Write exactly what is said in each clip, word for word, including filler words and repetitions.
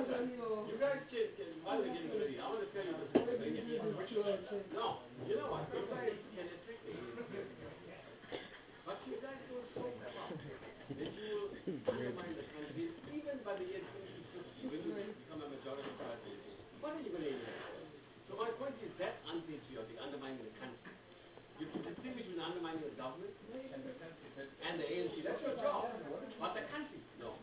You guys change, while we're getting ready, I want to tell you this. No, you know what? You guys can trick me. But you guys don't so far that you will undermine the country, even by the year twenty fifty, when you become a majority party. What are you going to do? So my point is that unpatriotic, undermining the country. You can distinguish between undermining the government and the A N C. That's your job. But the country, no.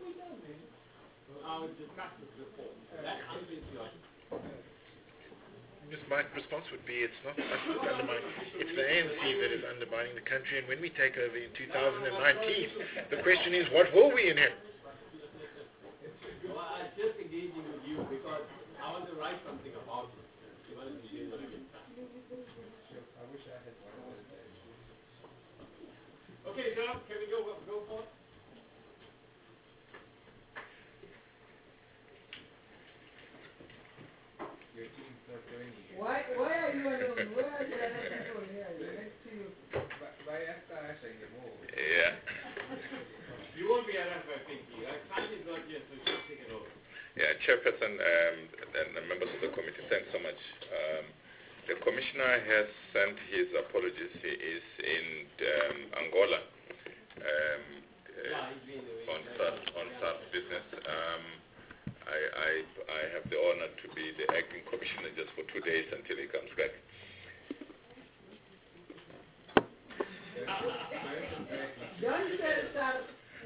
I would discuss this before. That's unpatriotic. Yes, my response would be it's not us that's undermining, it's the A N C that is undermining the country, and when we take over in two thousand nineteen, the question is, what will we inherit? Well, I'm just engaging with you because I want to write something about it. You want to be able to get that. I wish I had one of those days. Okay, John, can we go, go for it? Your team's not doing it. Why, why are you alone? Where are the other people here? They're next to you. By after I say the move. Yeah. You won't be around by Pinky. Right? Sandy's not here, so she'll take it over. Yeah, Chairperson um, and the members of the committee, thanks so much. Um, the Commissioner has sent his apologies. He is in um, Angola um, Yeah, he's been away. uh, on SARS, on SARS business. Um, I, I, I have the honor to be the acting commissioner just for two days until he comes back. Don't say that.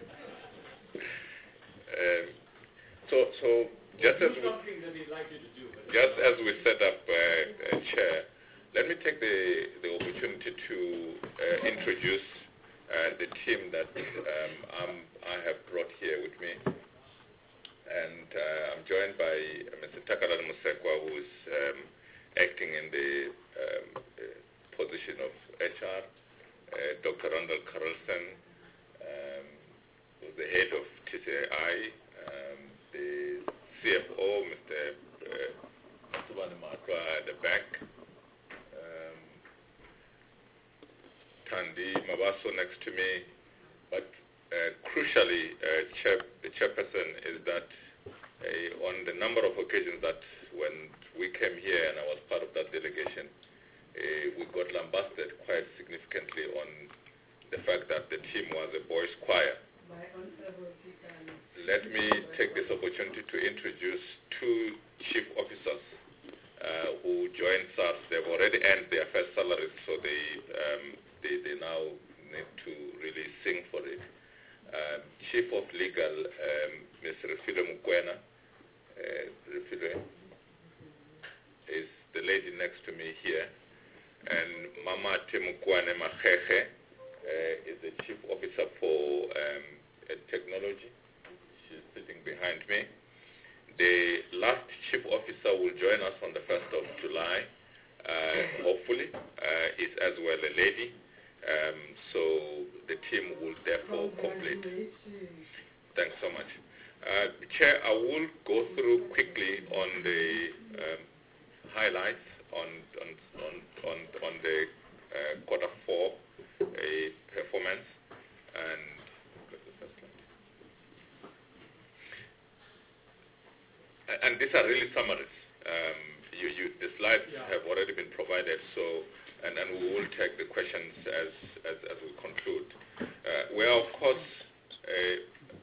Um, so, so just as we, something that he'd like you to do. just as we set up uh, uh, chair, let me take the the opportunity to uh, introduce uh, the team that um, I'm, I have brought here with me. And uh, I'm joined by uh, Mister Takalan Musekwa, who is um, acting in the um, uh, position of H R, uh, Doctor Randall Carlson, um, who's the head of T C I, um, the C F O, Mister Matubane Matwa at the back, um, Tandi Mabaso next to me, but Uh, crucially, uh, chair, the chairperson is that uh, on the number of occasions that when we came here and I was part of that delegation, uh, we got lambasted quite significantly on the fact that the team was a boys' choir. Let me take this opportunity to introduce two chief officers uh, who joined SARS. They've already earned their first salaries, so they, um, they, they now need to really sing for it. Um, Chief of Legal, um, Mister Refilo Mukwena, uh, Refilo is the lady next to me here, and Mama Temukwane Macheche uh, is the Chief Officer for um, uh, Technology. She's sitting behind me. The last Chief Officer will join us on the first of July, uh, hopefully, uh, is as well a lady. Um, so the team will therefore complete. Thanks so much. Uh, Chair, I will go through quickly on the um, highlights on on on on, on the uh, quarter four uh, performance, and and these are really summaries. Um, you, you, the slides yeah. have already been provided, so. And, and we will take the questions as, as, as we conclude. Uh, we are, of course, uh,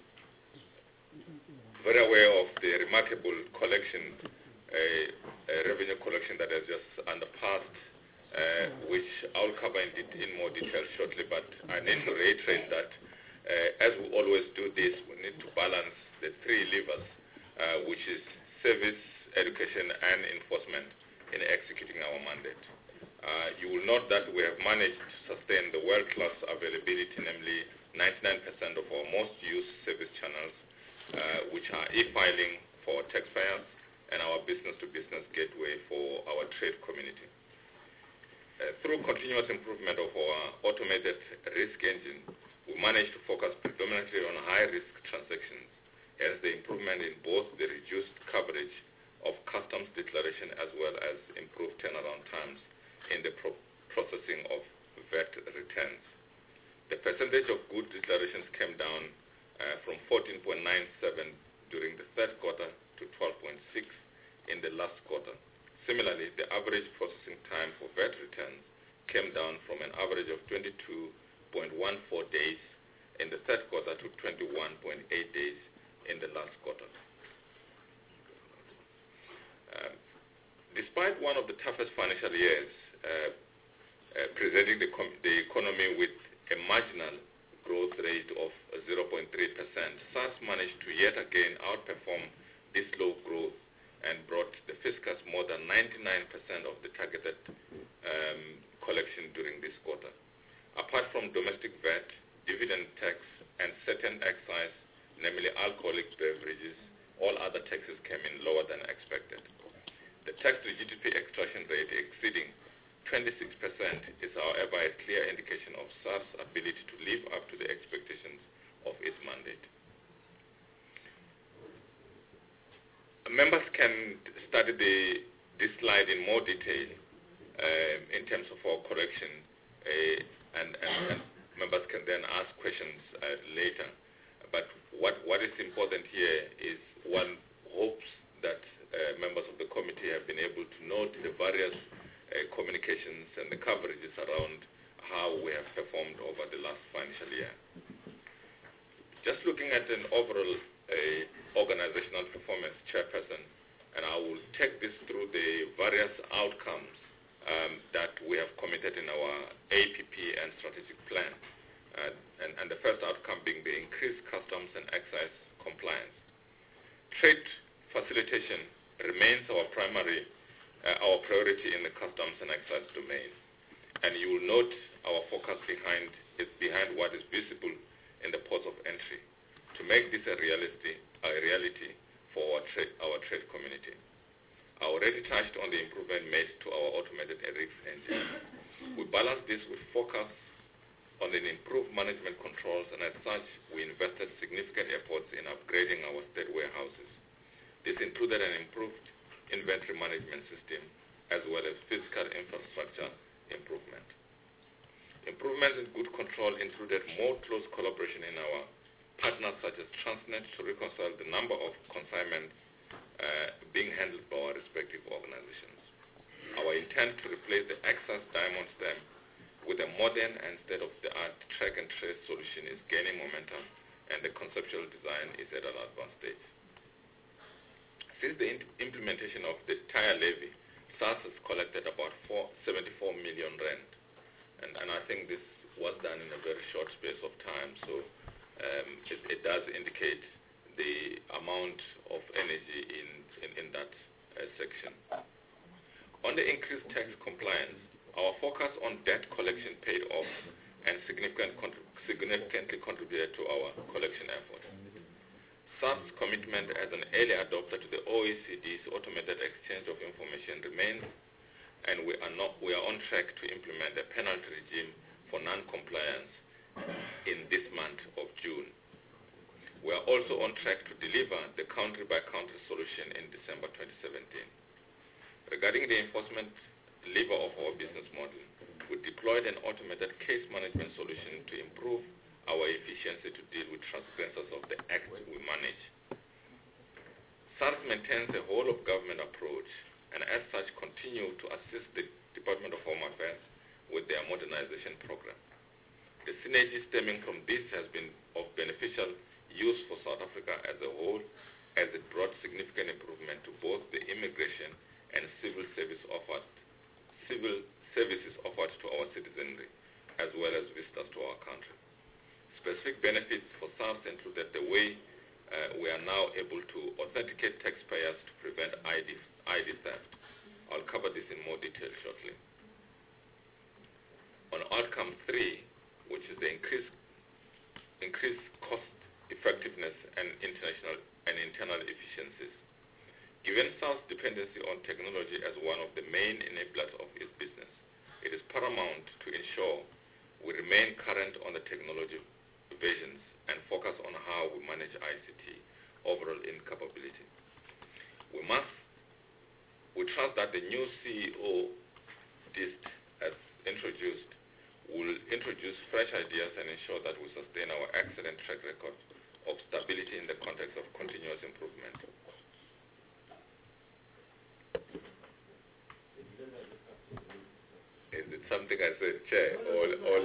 very aware of the remarkable collection, uh, uh, revenue collection that has just underpassed, uh, which I'll cover in, de in more detail shortly, but I need to reiterate that uh, as we always do this, we need to balance the three levers, uh, which is service, education, and enforcement in executing our mandate. Uh, you will note that we have managed to sustain the world-class availability, namely ninety-nine percent of our most used service channels, uh, which are e-filing for taxpayers and our business-to-business gateway for our trade community. Uh, through continuous improvement of our automated risk engine, we managed to focus predominantly on high-risk transactions, hence the improvement in both the reduced coverage of customs declaration as well as improved turnaround times in the pro processing of V A T returns. The percentage of good declarations came down uh, from fourteen point nine seven during the third quarter to average processing time for V A T returns came down from an average of twenty-two point one four days in the third quarter to twenty-one point eight days in the last quarter. Um, despite one of the toughest financial years, uh, uh, presenting the, the economy with a marginal growth rate of zero point three percent, SARS managed to yet again outperform this low growth and brought the fiscus more than ninety-nine percent of the targeted um, collection during this quarter. Apart from domestic V A T, dividend tax, and certain excise, namely alcoholic beverages, all other taxes came in lower than expected. The tax to G D P extraction rate exceeding twenty-six percent is, however, a clear indication of SARS' ability to live up to the expectations of its mandate. Members can study the, this slide in more detail uh, in terms of our collection, uh, and, and, and members can then ask questions uh, later. But what, what is important here is one hopes that uh, members of the committee have been able to note the various uh, communications and the coverages around how we have performed over the last financial year. Just looking at an overall uh, organizational performance, Chairperson, and I will take this through the various outcomes um, that we have committed in our A P P and strategic plan. Uh, and, and the first outcome being the increased customs and excise compliance. Trade facilitation remains our primary, uh, our priority in the customs and excise domain. And you will note our focus behind is behind what is visible in the ports of entry to make this a reality, a reality for our trade, our trade community. I already touched on the improvement made to our automated R I X engine. We balance this with focus on an improved management controls, and as such, we invested significant efforts in upgrading our state warehouses. This included an improved inventory management system, as well as physical infrastructure improvement. Improvements in good control included more close collaboration in our partners such as Transnet to reconcile the number of consignments uh, being handled by our respective organizations. Our intent to replace the excess diamond stamp with a modern and state-of-the-art track and trace solution is gaining momentum, and the conceptual design is at an advanced stage. Since the implementation of the tire levy, SARS has collected about seventy-four million rand, and, and I think this was done in a very short space of time, so um, it, it does indicate the amount of energy in, in, in that uh, section. On the increased tax compliance, our focus on debt collection paid off and significant contrib significantly contributed to our collection efforts. SARS' commitment as an early adopter to the O E C D's automated exchange of information remains, and we are, not, we are on track to implement a penalty regime for non-compliance in this month of June. We are also on track to deliver the country-by-country solution in December twenty seventeen. Regarding the enforcement lever of our business model, we deployed an automated case management solution to improve our efficiency to deal with transgressors of the act we manage. SARS maintains a whole-of-government approach and as such continue to assist the Department of Home Affairs with their modernization program. The synergy stemming from this has been of beneficial use for South Africa as a whole, as it brought significant improvement to both the immigration and civil service offered, civil services offered to our citizenry, as well as visitors to our country. Specific benefits for SARS included the way uh, we are now able to authenticate taxpayers to prevent I D, I D theft. I'll cover this in more detail shortly. On outcome three, which is the increased, increased cost effectiveness and international and internal efficiencies. Given SARS' dependency on technology as one of the main enablers of its business, it is paramount to ensure we remain current on the technology visions and focus on how we manage I C T overall in capability. We must, we trust that the new C E O D I S T as introduced will introduce fresh ideas and ensure that we sustain our excellent track record of stability in the context of continuous improvement. I said chair or, or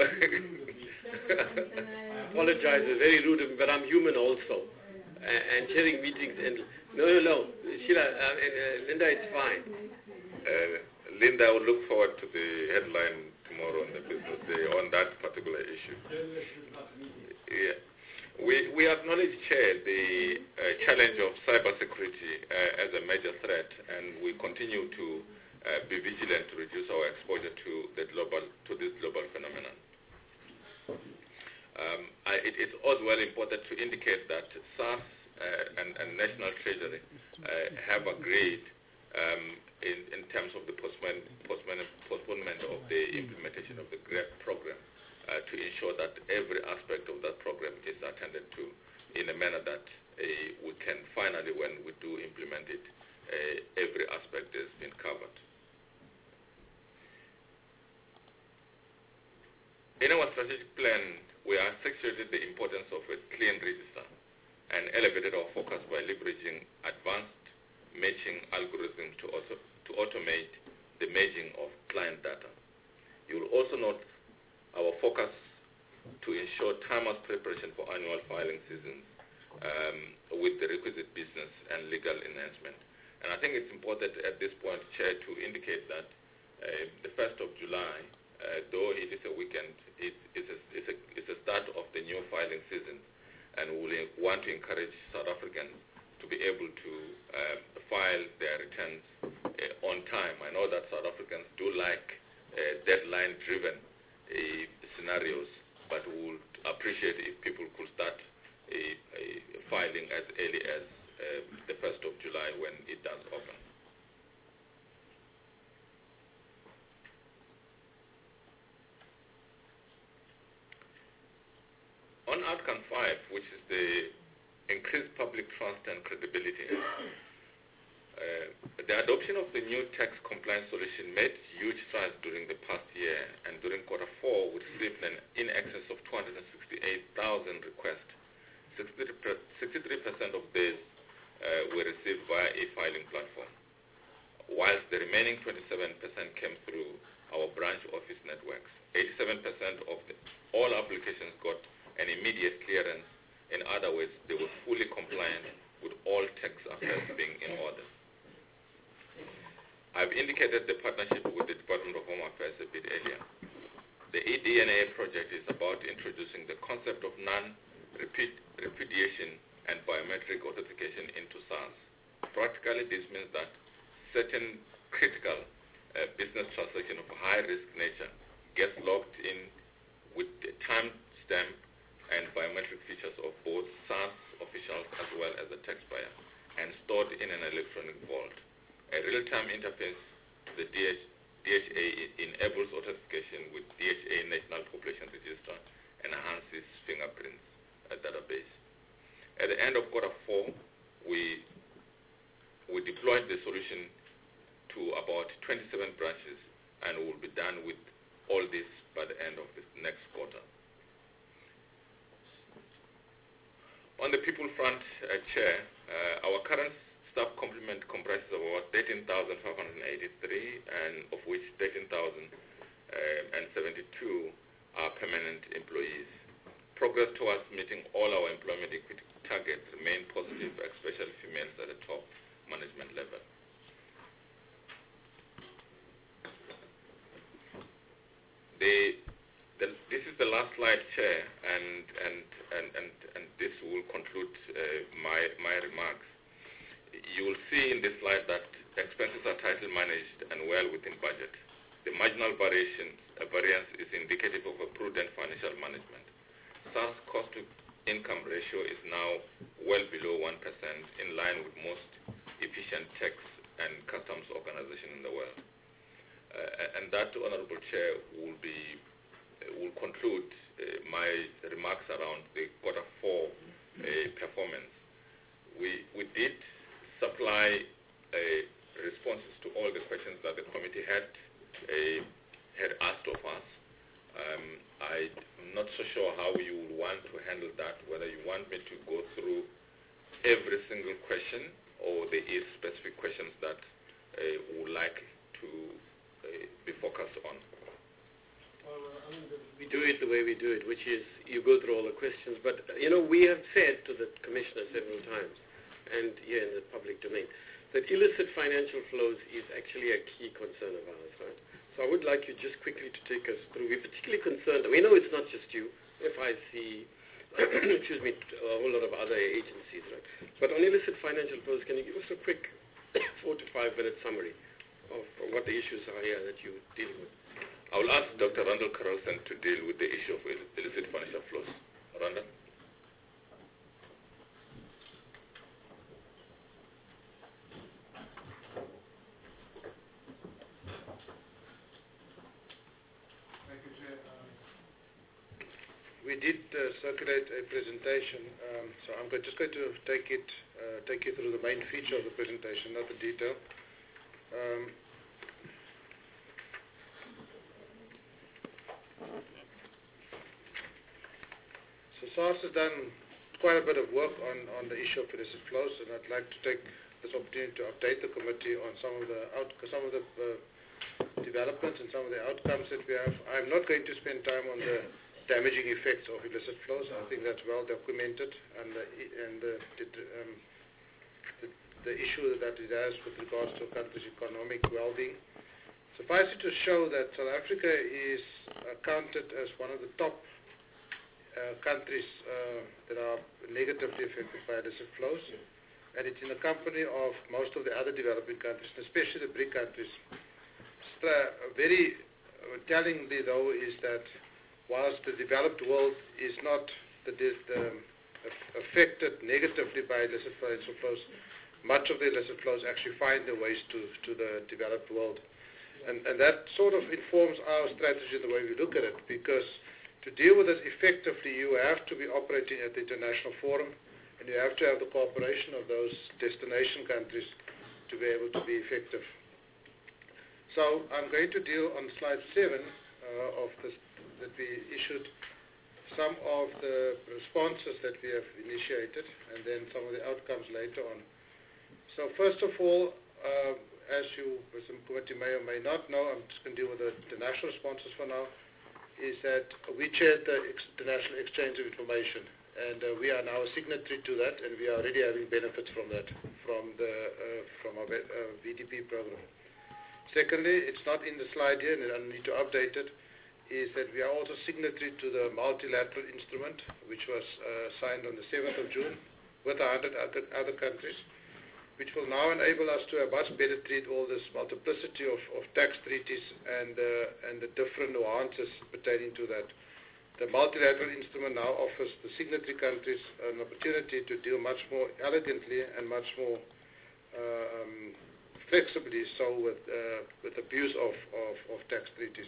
I apologize, it's very rude of me, but I'm human also. Uh, and chairing meetings and no, no, no, Sheila, uh, uh, Linda, it's fine. Uh, Linda, I will look forward to the headline tomorrow on the business day on that particular issue. Yeah. We, we acknowledge, Chair, the uh, challenge of cybersecurity uh, as a major threat, and we continue to uh, be vigilant to reduce our exposure to the global to this global phenomenon. Um, I, it, it's also well important to indicate that SARS uh, and, and National Treasury uh, have agreed um, in, in terms of the postponement, postponement, postponement of the implementation of the GREP program uh, to ensure that every aspect of that program is attended to in a manner that uh, we can finally, when we do implement it, uh, every aspect has been covered. In our strategic plan, we have accentuated the importance of a clean register and elevated our focus by leveraging advanced matching algorithms to, also, to automate the merging of client data. You will also note our focus to ensure timely preparation for annual filing seasons um, with the requisite business and legal enhancement. And I think it's important at this point, Chair, to indicate that uh, the first of July, uh, though it is a weekend, it, it's, a, it's, a, it's a start of the new filing season, and we want to encourage South Africans to be able to uh, file their returns uh, on time. I know that South Africans do like uh, deadline-driven uh, scenarios, but we would appreciate if people could start uh, uh, filing as early as uh, the first of July when it does open. On outcome five, which is the increased public trust and credibility, uh, the adoption of the new tax compliance solution made huge strides during the past year, and during quarter four, we received an in excess of two hundred sixty-eight thousand requests. sixty-three percent of these uh, were received via e-filing platform, whilst the remaining twenty-seven percent came through our branch office networks. eighty-seven percent of the, all applications got an immediate clearance. In other words, they were fully compliant with all tax affairs being in order. I've indicated the partnership with the Department of Home Affairs a bit earlier. The e D N A project is about introducing the concept of non-repudiation and biometric authentication into SARS. Practically, this means that certain critical uh, business transactions of a high-risk nature gets logged in with the timestamp and biometric features of both SARS officials as well as the taxpayer, and stored in an electronic vault. A real-time interface to the D H A enables authentication with D H A National Population Register and enhances fingerprints uh, database. At the end of quarter four, we, we deployed the solution to about twenty-seven branches, and we'll be done with all this by the end of the next quarter. On the people front, uh, Chair, uh, our current staff complement comprises of about thirteen thousand five hundred eighty-three, and of which thirteen thousand seventy-two are permanent employees. Progress towards meeting all our employment equity targets remain positive, especially females at the top management level. The, the, this is the last slide, Chair, and, and, and, and, and this will conclude uh, my, my remarks. You will see in this slide that expenses are tightly managed and well within budget. The marginal variation, uh, variance is indicative of a prudent financial management. SARS cost-to-income ratio is now well below one percent, in line with most efficient tax and customs organizations in the world. Uh, and that, Honorable Chair, will be uh, will conclude uh, my remarks around the quarter four uh, performance. We we did supply uh, responses to all the questions that the committee had uh, had asked of us. Um, I'm not so sure how you would want to handle that, whether you want me to go through every single question or there is specific questions that uh, would like to uh, be focused on. we do it the way we do it, which is you go through all the questions. But, uh, you know, we have said to the Commissioner several times, and here in the public domain, that illicit financial flows is actually a key concern of ours, right? So I would like you just quickly to take us through. We're particularly concerned, we know it's not just you, F I C, excuse me, a whole lot of other agencies, right? But on illicit financial flows, can you give us a quick four to five minute summary of what the issues are here that you're dealing with? I will ask Doctor Randall Carlson to deal with the issue of illicit financial flows. Randall? We did uh, circulate a presentation, um, so I'm go just going to take it, uh, take you through the main feature of the presentation, not the detail. Um, so SARS has done quite a bit of work on, on the issue of illicit flows, and I'd like to take this opportunity to update the committee on some of the out, some of the uh, developments and some of the outcomes that we have. I'm not going to spend time on the damaging effects of illicit flows. I think that's well documented, and the, and the, the, um, the, the issue that it has with regards to a country's economic well-being. Suffice it to show that South Africa is uh, counted as one of the top uh, countries uh, that are negatively affected by illicit flows, and it's in the company of most of the other developing countries, and especially the BRIC countries. Uh, very uh, tellingly, though, is that whilst the developed world is not the, the, um, affected negatively by illicit financial flows, much of the illicit flows actually find their ways to, to the developed world. And, and that sort of informs our strategy, the way we look at it, because to deal with this effectively, you have to be operating at the international forum, and you have to have the cooperation of those destination countries to be able to be effective. So I'm going to deal on slide seven uh, of this that we issued some of the responses that we have initiated, and then some of the outcomes later on. So first of all, uh, as you, as the committee may or may not know, I'm just going to deal with the, the national responses for now, is that we chaired the ex International Exchange of Information, and uh, we are now a signatory to that, and we are already having benefits from that, from, the, uh, from our uh, V D P program. Secondly, it's not in the slide here, and I need to update it, is that we are also signatory to the multilateral instrument, which was uh, signed on the seventh of June with one hundred other, other countries, which will now enable us to have much better treat all this multiplicity of, of tax treaties and, uh, and the different nuances pertaining to that. The multilateral instrument now offers the signatory countries an opportunity to deal much more elegantly and much more uh, um, flexibly so with, uh, with abuse of, of, of tax treaties.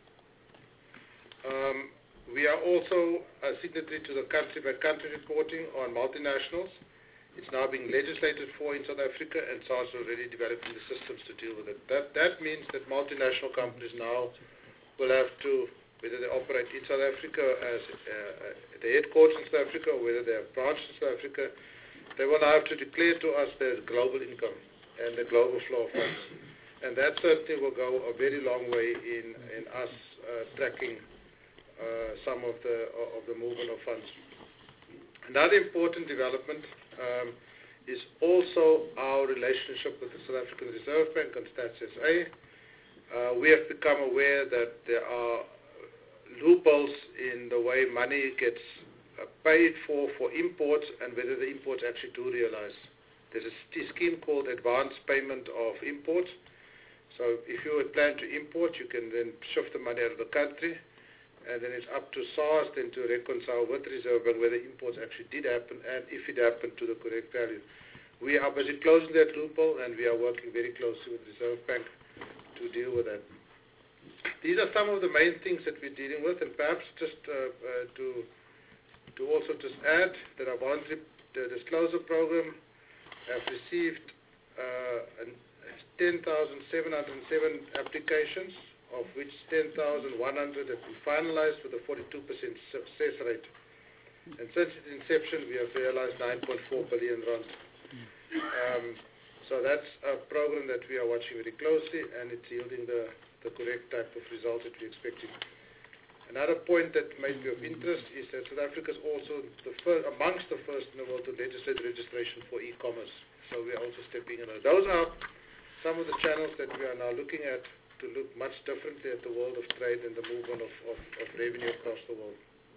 Um, we are also a signatory to the country-by-country reporting on multinationals. It's now being legislated for in South Africa, and SARS is already developing the systems to deal with it. That, that means that multinational companies now will have to, whether they operate in South Africa as uh, the headquarters in South Africa, or whether they have branches in South Africa, they will now have to declare to us their global income and the global flow of funds. And that certainly will go a very long way in, in us uh, tracking Uh, some of the uh, of the movement of funds. Another important development um, is also our relationship with the South African Reserve Bank and Stats S A. Uh, we have become aware that there are loopholes in the way money gets uh, paid for for imports and whether the imports actually do realize. There's a scheme called advance payment of imports. So if you had planned to import, you can then shift the money out of the country, and then it's up to SARS then to reconcile with Reserve Bank whether imports actually did happen and if it happened to the correct value. We are busy closing that loophole, and we are working very closely with Reserve Bank to deal with that. These are some of the main things that we're dealing with, and perhaps just uh, uh, to to also just add that our voluntary uh, disclosure program have received uh, ten thousand seven hundred seven applications, of which ten thousand one hundred have been finalized with a forty-two percent success rate. And since its inception, we have realized nine point four billion rand. Um, so that's a program that we are watching very closely, and it's yielding the, the correct type of result that we're expecting. Another point that may be of interest is that South Africa is also the first, amongst the first in the world to legislate registration for e-commerce. So we are also stepping in. Those are some of the channels that we are now looking at to look much differently at the world of trade and the movement of, of, of revenue across the world.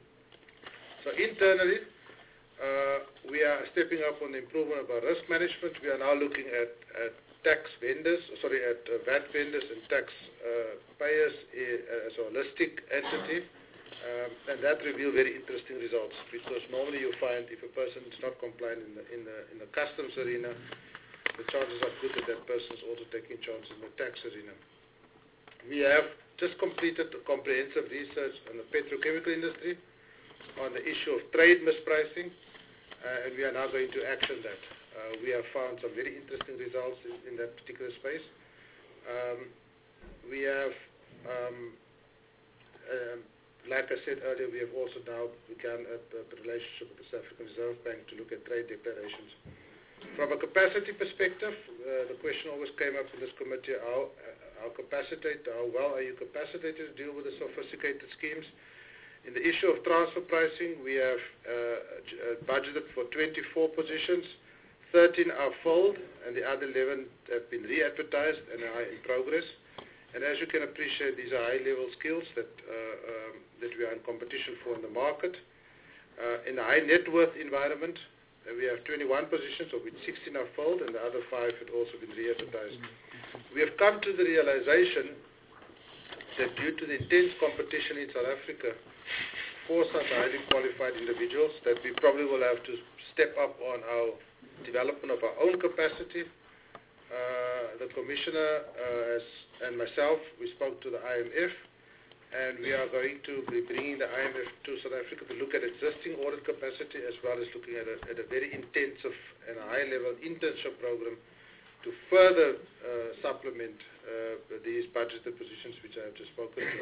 So internally, uh, we are stepping up on the improvement of our risk management. We are now looking at, at tax vendors, sorry, at uh, V A T vendors and tax uh, payers uh, as a holistic entity. Um, and that revealed very interesting results, because normally you find if a person is not compliant in the, in the, in the customs arena, the chances are good that that person is also taking chances in the tax arena. We have just completed a comprehensive research on the petrochemical industry, on the issue of trade mispricing, uh, and we are now going to action that. Uh, we have found some very interesting results in, in that particular space. Um, we have, um, um, like I said earlier, we have also now begun a, a relationship with the South African Reserve Bank to look at trade declarations. From a capacity perspective, uh, the question always came up in this committee, how, uh, how capacitated, how well are you capacitated to deal with the sophisticated schemes? In the issue of transfer pricing, we have uh, budgeted for twenty-four positions, thirteen are filled, and the other eleven have been re-advertised and are in progress. And as you can appreciate, these are high-level skills that, uh, um, that we are in competition for in the market. Uh, in the high net worth environment, uh, we have twenty-one positions, of which sixteen are filled, and the other five had also been re-advertised. We have come to the realization that due to the intense competition in South Africa for such highly qualified individuals, that we probably will have to step up on our development of our own capacity. Uh, the Commissioner uh, has, and myself, we spoke to the I M F, and we are going to be bringing the I M F to South Africa to look at existing audit capacity, as well as looking at a, at a very intensive and a high-level internship program to further uh, supplement uh, these budgeted positions which I have just spoken to.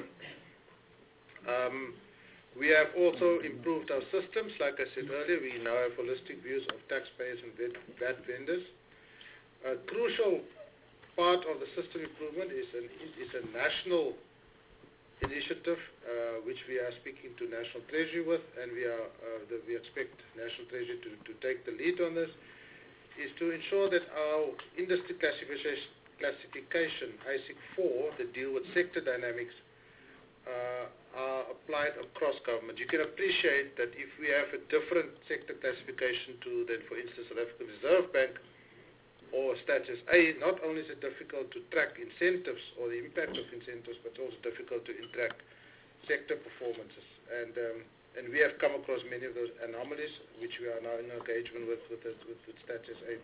Um, we have also improved our systems. Like I said earlier, we now have holistic views of taxpayers and V A T vendors. A crucial part of the system improvement is, an, is a national initiative uh, which we are speaking to National Treasury with, and we, are, uh, the, we expect National Treasury to, to take the lead on this, is to ensure that our industry classification, classification I S I C four, that deal with sector dynamics, uh, are applied across government. You can appreciate that if we have a different sector classification to than, for instance, South African Reserve Bank or Status A, not only is it difficult to track incentives or the impact of incentives, but it's also difficult to track sector performances. And um, and we have come across many of those anomalies, which we are now in engagement with with, with, with Status A.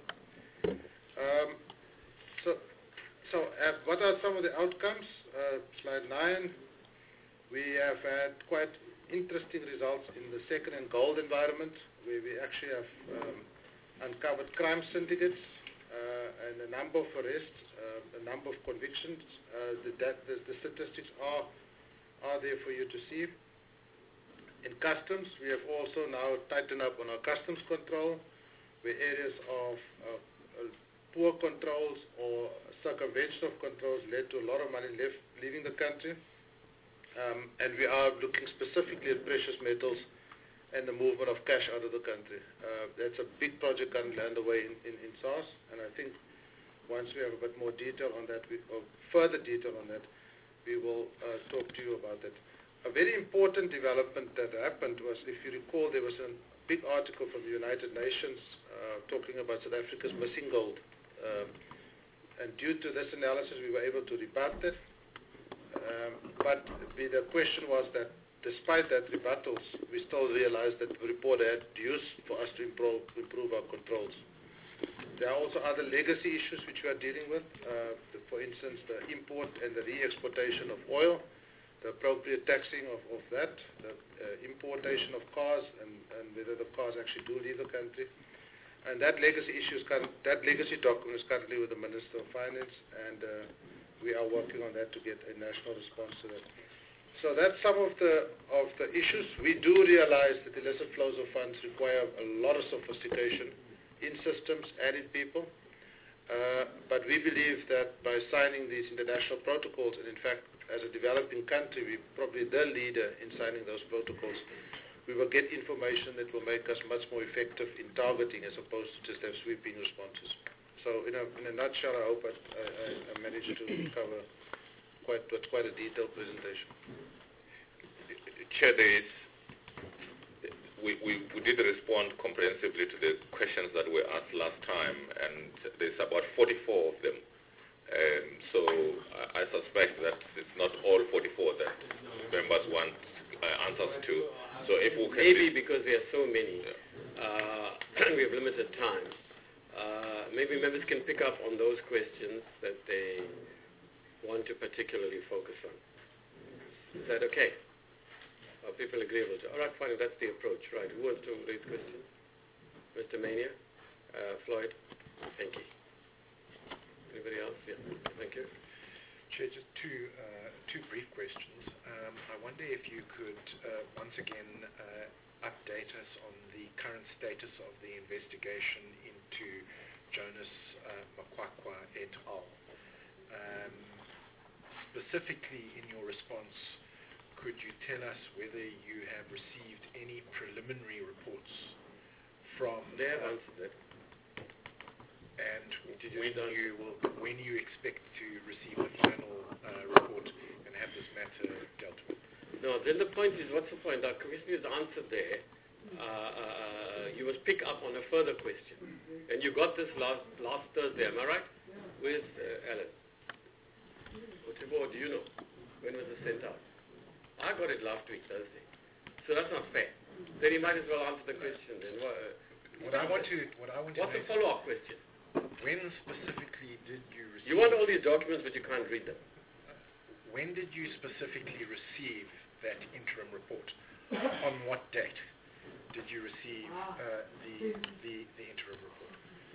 Um, so, so uh, what are some of the outcomes? Uh, slide nine. We have had quite interesting results in the second and gold environment, where we actually have um, uncovered crime syndicates uh, and a number of arrests, uh, a number of convictions. Uh, the, that, the, the statistics are, are there for you to see. In customs, we have also now tightened up on our customs control, where areas of uh, poor controls or circumvention of controls led to a lot of money left leaving the country. Um, and we are looking specifically at precious metals and the movement of cash out of the country. Uh, that's a big project currently underway in, in, in SARS, and I think once we have a bit more detail on that, we, or further detail on that, we will uh, talk to you about that. A very important development that happened was, if you recall, there was a big article from the United Nations uh, talking about South Africa's missing gold. Um, and due to this analysis, we were able to rebut that. Um, but the, the question was that despite that rebuttals, we still realized that the report had use for us to improve, improve our controls. There are also other legacy issues which we are dealing with. Uh, the, for instance, the import and the re-exportation of oil, the appropriate taxing of, of that, the uh, importation of cars, and, and whether the cars actually do leave the country. And that legacy issue is current, that legacy document is currently with the Minister of Finance, and uh, we are working on that to get a national response to that. So that's some of the of the issues. We do realize that illicit flows of funds require a lot of sophistication in systems and in people. Uh, but we believe that by signing these international protocols, and in fact as a developing country, we're probably the leader in signing those protocols. We will get information that will make us much more effective in targeting as opposed to just have sweeping responses. So in a, in a nutshell, I hope I, I, I managed to cover quite, what's quite a detailed presentation. Chair, there is, we, we, we did respond comprehensively to the questions that were asked last time, and there's about forty-four of them. Um, so I, I suspect that it's not all forty-four that members want uh, answers to. So if we can maybe because there are so many, yeah. uh, we have limited time. Uh, maybe members can pick up on those questions that they want to particularly focus on. Is that okay? Are people agreeable to? All right, fine. That's the approach. Right. Who wants to raise questions? Mister Mania, uh, Floyd. Thank you. Anybody else? Yeah. Thank you. Chair, just two, uh, two brief questions. Um, I wonder if you could uh, once again uh, update us on the current status of the investigation into Jonas uh, Makwakwa et al. Um, specifically, in your response, could you tell us whether you have received any preliminary reports from... They have answered that. And Did you when answer? you will, when you expect to receive the final uh, report and have this matter dealt with? No, then the point is, what's the point? Our commissioner has answered there. Uh, uh, you must pick up on a further question. And you got this last last Thursday, am I right? With uh, Alan. What do you know? When was it sent out? I got it last week, Thursday. So that's not fair. Then you might as well answer the question. Then what, uh, What I want to, what I want to what's the know is, follow-up question? when specifically did you receive? You want all these documents, but you can't read them. When did you specifically receive that interim report? On what date did you receive uh, the, the the interim report?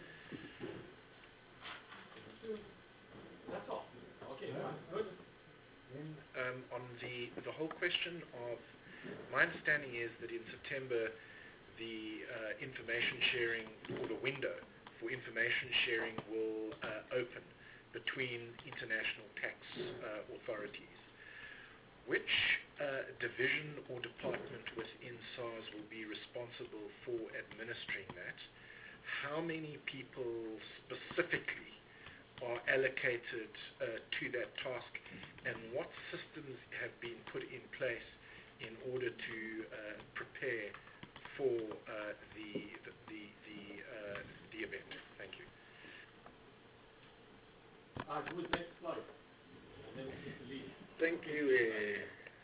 That's all. Okay, fine. Good. Um, on the the whole question of, my understanding is that in September the uh, information sharing, or the window for information sharing, will uh, open between international tax uh, authorities. Which uh, division or department within SARS will be responsible for administering that? How many people specifically are allocated uh, to that task, and what systems have been put in place in order to uh, prepare for uh, the the the the, uh, the event? Thank you. Uh, who is next slide? And then Mister Lee. Thank you, uh,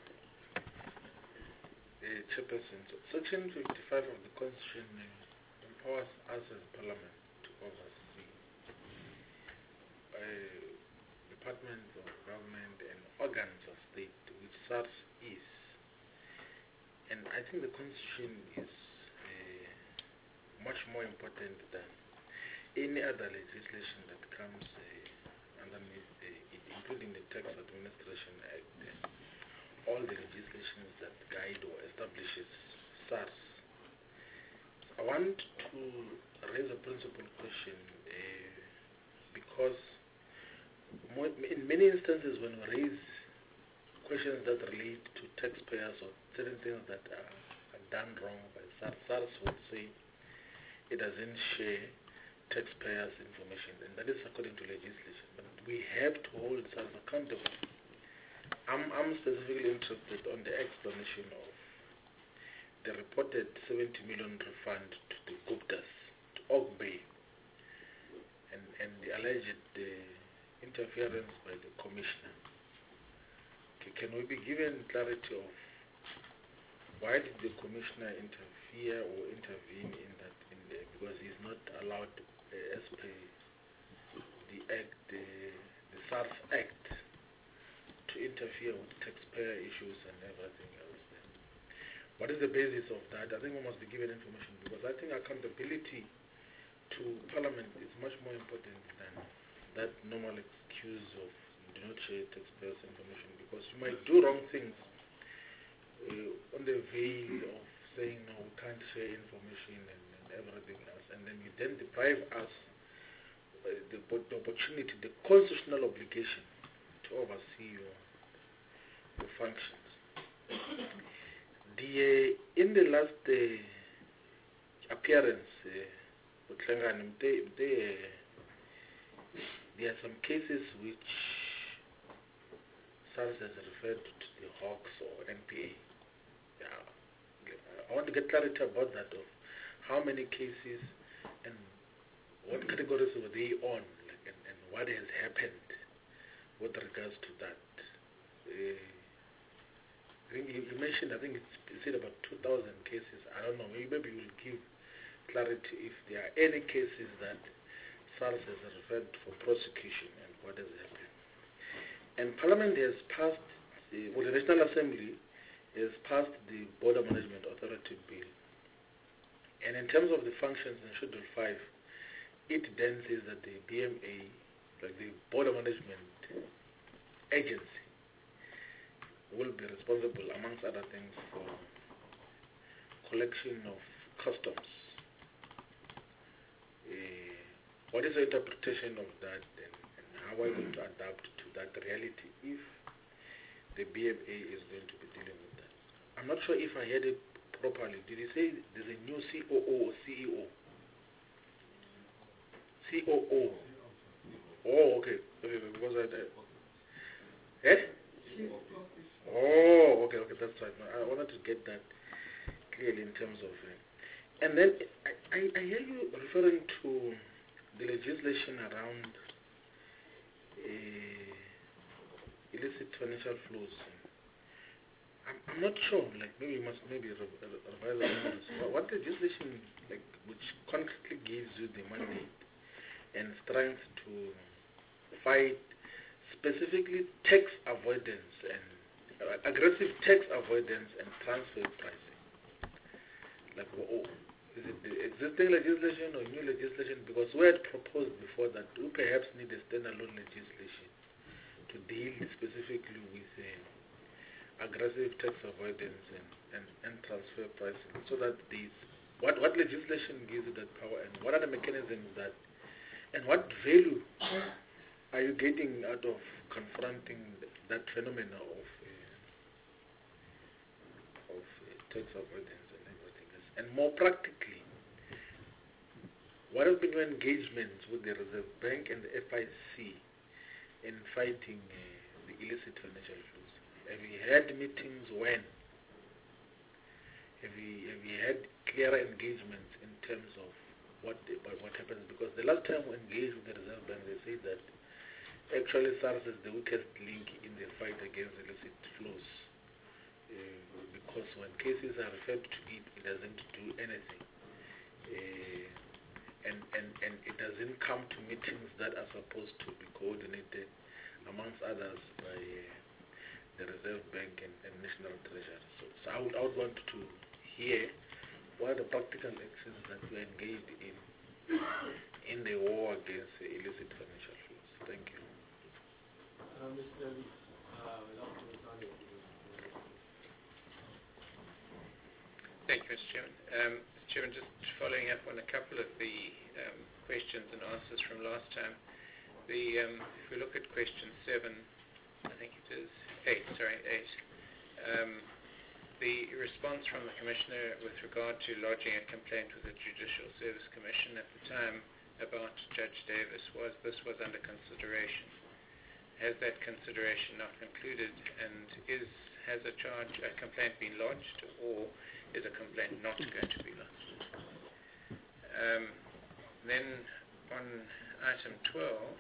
uh, Chairperson. So Section fifty-five of the Constitution uh, empowers us as Parliament to oversee uh, departments of government and organs of state, which SARS is. And I think the Constitution is uh, much more important than any other legislation that comes uh, underneath uh, it, including the Tax Administration Act and all the legislations that guide or establishes SARS. I want to raise a principal question uh, because mo in many instances when we raise questions that relate to taxpayers or certain things that are, are done wrong by SARS, SARS would say it doesn't share taxpayers' information, and that is according to legislation. But we have to hold SARS accountable. I'm, I'm specifically interested on the explanation of the reported seventy million refund to the Guptas, to Oak Bay, and, and the alleged uh, interference by the commissioner. Okay, can we be given clarity of why did the commissioner interfere or intervene in that, in there, because he's not allowed to, uh, as per the act, the, the SARS Act, to interfere with taxpayer issues and everything else there. What is the basis of that? I think we must be given information, because I think accountability to Parliament is much more important than that normal excuse of you do not share taxpayers' information, because you might do wrong things uh, on the veil of saying no, we can't share information and, and everything else, and then you then deprive us uh, the, the opportunity, the constitutional obligation to oversee your the functions. The, uh, in the last uh, appearance, uh, they, they, uh, there are some cases which SARS has referred to the Hawks or N P A. Yeah. I want to get clarity about that, of how many cases and what categories were they on, like, and, and what has happened with regards to that. Uh, I think you, you mentioned, I think it's, you said about two thousand cases. I don't know, maybe, maybe you will give clarity if there are any cases that SARS has referred for prosecution and what has happened. And Parliament has passed, uh, well, the National Assembly has passed the Border Management Authority Bill. And in terms of the functions in Schedule five, it then says that the B M A, like the Border Management Agency, will be responsible, amongst other things, for collection of customs. Uh, what is the interpretation of that, and, and how are we going to adapt to that reality if the B M A is going to be dealing with that? I'm not sure if I heard it properly. Did you say there's a new C O O or C E O? C O O. Oh, okay. Okay, because I... Uh, eh? Oh, okay, okay, that's right. I wanted to get that clearly in terms of... Uh, and then I, I, I hear you referring to the legislation around uh, illicit financial flows. I'm, I'm not sure, like maybe you must maybe revise the what, what legislation like which concretely gives you the mandate and strength to fight specifically tax avoidance and uh, aggressive tax avoidance and transfer pricing. Like, oh, is it the existing legislation or new legislation? Because we had proposed before that we perhaps need a standalone legislation to deal specifically with uh, aggressive tax avoidance and, and, and transfer pricing, so that these what what legislation gives you that power, and what are the mechanisms that, and what value are you getting out of confronting that phenomena of uh, of uh, tax avoidance and everything else? And more practically, what have been your engagements with the Reserve Bank and the F I C in fighting uh, the illicit financial flows? Have you had meetings? When? Have you, have you had clearer engagements in terms of what the, what happens? Because the last time we engaged with the Reserve Bank, they said that actually SARS is the weakest link in the fight against illicit flows. Uh, because when cases are referred to it, it doesn't do anything. Uh, and, and, and it doesn't come to meetings that are supposed to be coordinated, amongst others, by uh, the Reserve Bank and, and National Treasury. So, so I, would, I would want to hear what are the practical actions that you are engaged in in the war against uh, illicit financial flows. Thank you. Uh, Mister Ali, uh, Thank you, Mister Chairman. Um, Mister Chairman, just following up on a couple of the um, questions and answers from last time. The um, if we look at question seven, I think it is eight. Sorry, eight. Um, the response from the Commissioner with regard to lodging a complaint with the Judicial Service Commission at the time about Judge Davis was this was under consideration. Has that consideration not concluded, and is has a charge, a complaint been lodged, or is a complaint not going to be lodged? Um, then on item twelve,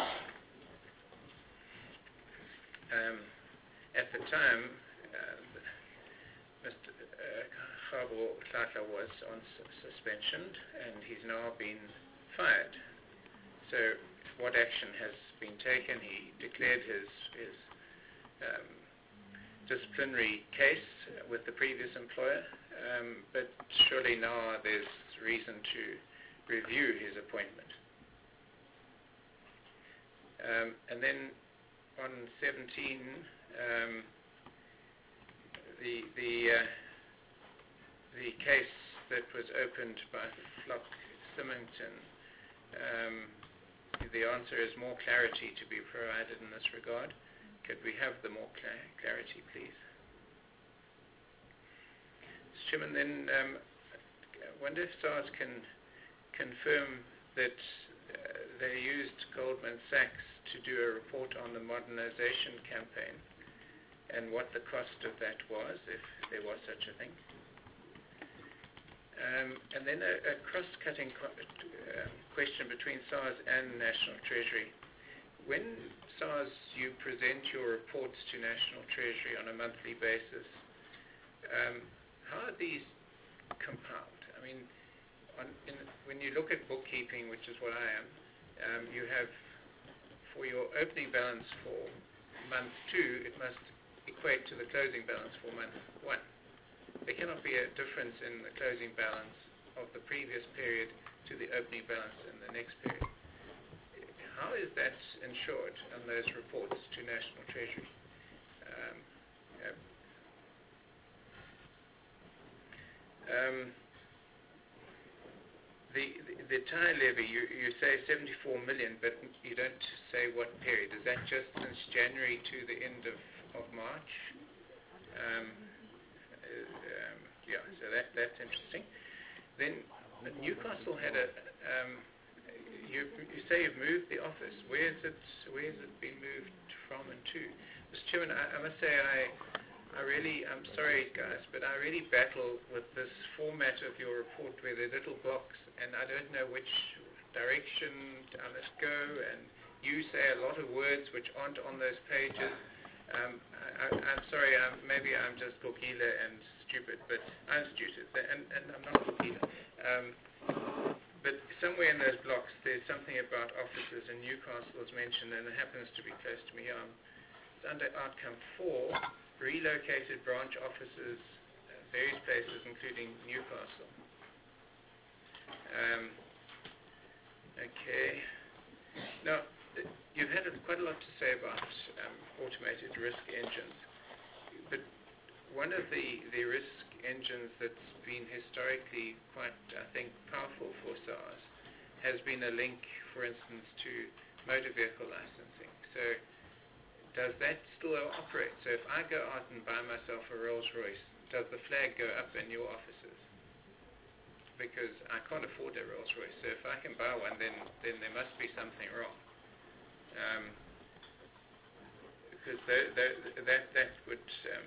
um, at the time, uh, Mister Khabo Hlahla was on su suspension, and he's now been fired. So what action has been taken? He declared his, his um, disciplinary case with the previous employer, um, but surely now there's reason to review his appointment. Um, and then on seventeen, um, the the uh, the case that was opened by Flock Symington, um, the answer is more clarity to be provided in this regard. could we have the more cla- clarity, please? Mister Chairman, then um, I wonder if SARS can confirm that uh, they used Goldman Sachs to do a report on the modernization campaign and what the cost of that was, if there was such a thing. Um, and then a, a cross-cutting co- uh, question between SARS and National Treasury. When SARS, you present your reports to National Treasury on a monthly basis, um, how are these compiled? I mean, on, in, when you look at bookkeeping, which is what I am, um, you have, for your opening balance for month two, it must equate to the closing balance for month one. There cannot be a difference in the closing balance of the previous period to the opening balance in the next period. How is that ensured on those reports to National Treasury? Um, uh, um, the, the, the tire levy, you, you say seventy-four million, but you don't say what period. Is that just since January to the end of, of March? Um, Um, yeah, so that that's interesting. Then Newcastle had a. Um, you, you say you've moved the office. Where is it? Where has it been moved from and to? Mister Chairman, I, I must say I, I really, I'm sorry guys, but I really battle with this format of your report where there are little blocks, and I don't know which direction I must go. And you say a lot of words which aren't on those pages. Um, I, I'm sorry, I'm, maybe I'm just Kokila and stupid, but I'm stupid, and, and I'm not Kokila. Um, but somewhere in those blocks, there's something about offices, and Newcastle is mentioned, and it happens to be close to me. Um, it's under outcome four, relocated branch offices, uh, various places, including Newcastle. Um, okay. Now, you've had quite a lot to say about um, automated risk engines, but one of the, the risk engines that's been historically quite, I think, powerful for SARS has been a link, for instance, to motor vehicle licensing. So does that still operate? So if I go out and buy myself a Rolls-Royce, does the flag go up in your offices? Because I can't afford a Rolls-Royce, so if I can buy one, then, then there must be something wrong. Um, because the, the, that that would um,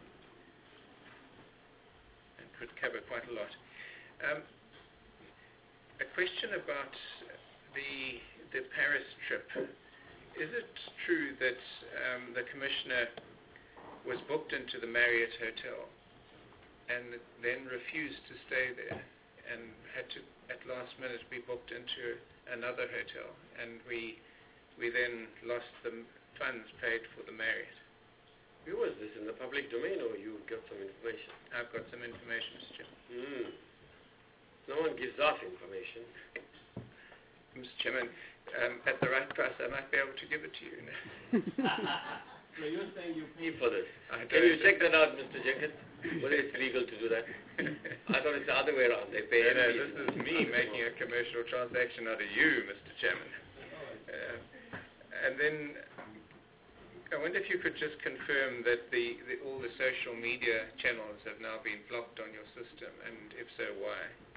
could cover quite a lot. Um, a question about the the Paris trip. Is it true that um, the commissioner was booked into the Marriott Hotel and then refused to stay there and had to at last minute be booked into another hotel, and we we then lost the funds paid for the Marriott? Who was this, in the public domain, or you got some information? I've got some information, Mister Chairman. Mm. No one gives off information. Mister Chairman, um, at the right price, I might be able to give it to you. So you're saying you pay Pay for this. I Can you don't- check that out, Mister Jenkins? Whether it's legal to do that? I thought it's the other way around. They pay No, no, M Ps. this is me making a commercial transaction out of you, Mister Chairman. Uh, and then I wonder if you could just confirm that the, the, all the social media channels have now been blocked on your system, and if so, why?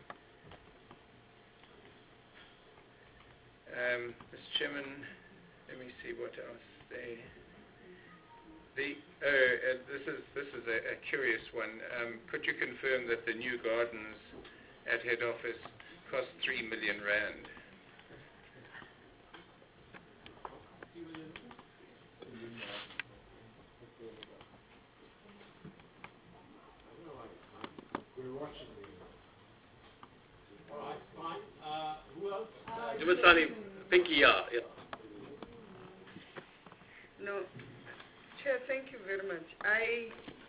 Um, Mister Chairman, let me see what else they. The oh, uh, this is this is a, a curious one. Um, could you confirm that the new gardens at head office cost three million rand? We're watching the. All right, fine. Uh, who else? Jumasani, Pinky, yeah, yeah. No, Chair, thank you very much. I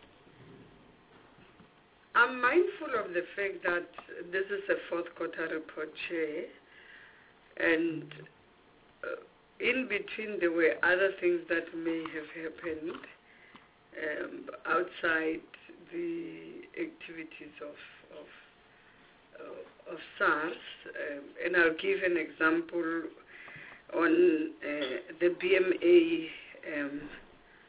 am mindful of the fact that this is a fourth quarter report, Chair, and uh, in between there were other things that may have happened um, outside the activities of of, uh, of SARS, um, and I'll give an example on uh, the B M A um,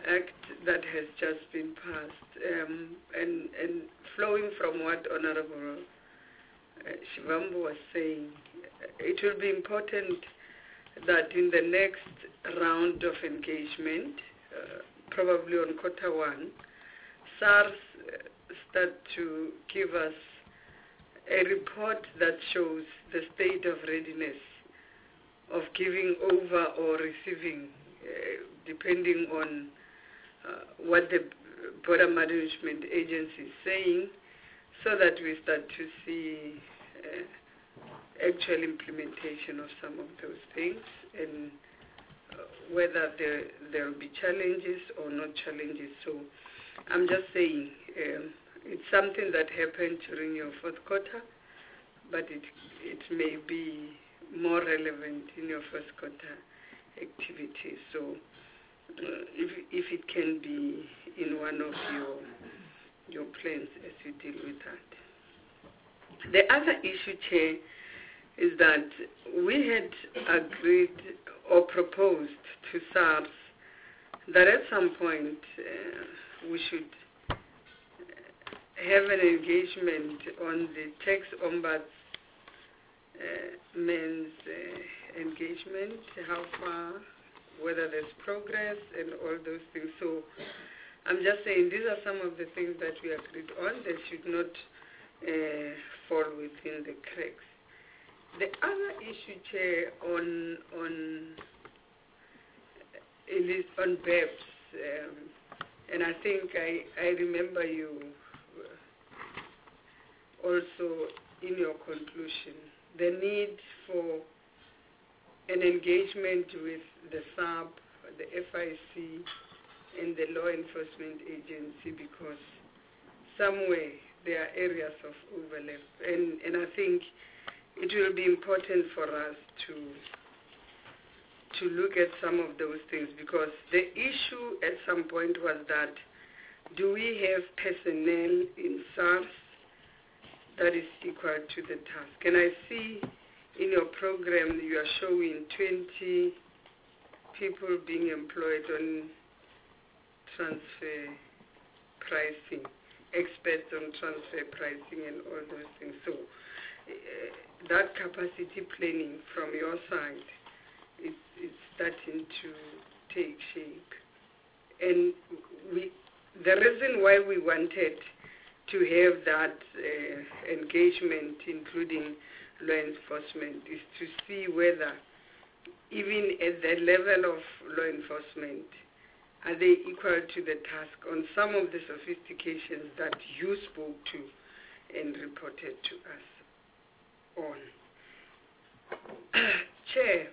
Act that has just been passed, um, and, and flowing from what Honorable uh, Shivambu was saying, it will be important that in the next round of engagement, uh, probably on quarter one, SARS start to give us a report that shows the state of readiness of giving over or receiving, uh, depending on uh, what the Border Management Agency is saying, so that we start to see uh, actual implementation of some of those things, and uh, whether there, there will be challenges or not challenges. So I'm just saying, um, it's something that happened during your fourth quarter, but it, it may be more relevant in your first quarter activities. So uh, if, if it can be in one of your, your plans as you deal with that. The other issue, Chair, is that we had agreed or proposed to SARS that at some point uh, we should have an engagement on the tax ombudsman's uh, engagement, how far, whether there's progress and all those things. So I'm just saying these are some of the things that we agreed on that should not uh, fall within the cracks. The other issue, Chair, on on it is on B E P S, um, and I think I, I remember you also in your conclusion, the need for an engagement with the S A B, the F I C, and the law enforcement agency, because somewhere there are areas of overlap. And, and I think it will be important for us to to look at some of those things, because the issue at some point was that, do we have personnel in SARS that is equal to the task? And I see in your program you are showing twenty people being employed on transfer pricing, experts on transfer pricing and all those things. So uh, that capacity planning from your side is, is starting to take shape. And we, the reason why we wanted to have that uh, engagement, including law enforcement, is to see whether, even at the level of law enforcement, are they equal to the task on some of the sophistications that you spoke to and reported to us on. Chair,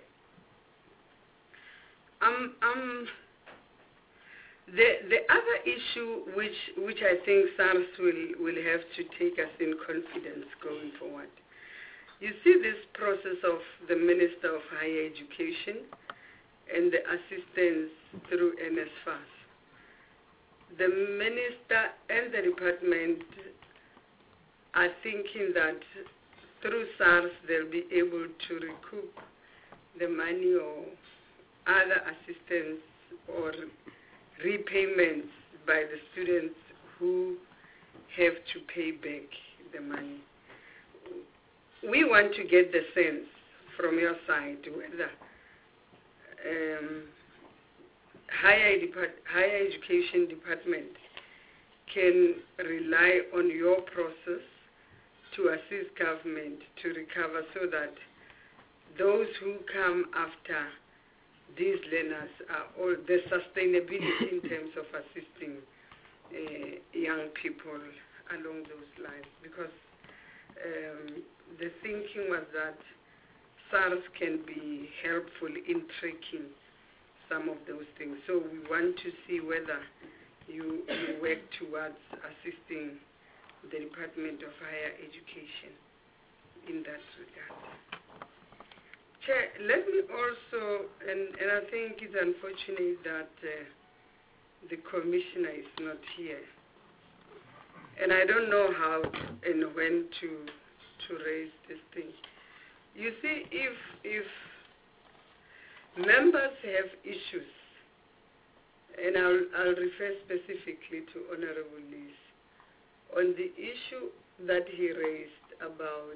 um, um, the the other issue which which I think SARS will, will have to take us in confidence going forward. You see this process of the Minister of Higher Education and the assistance through N S F A S. The Minister and the Department are thinking that through SARS they'll be able to recoup the money or other assistance or repayments by the students who have to pay back the money. We want to get the sense from your side whether um, higher, depart higher education department can rely on your process to assist government to recover, so that those who come after these learners are all the sustainability in terms of assisting uh, young people along those lines. Because um, the thinking was that SARS can be helpful in tracking some of those things. So we want to see whether you, you work towards assisting the Department of Higher Education in that regard. Chair, let me also, and, and I think it's unfortunate that uh, the Commissioner is not here. And I don't know how and when to, to raise this thing. You see, if, if members have issues and I'll, I'll refer specifically to Honorable Lees, on the issue that he raised about,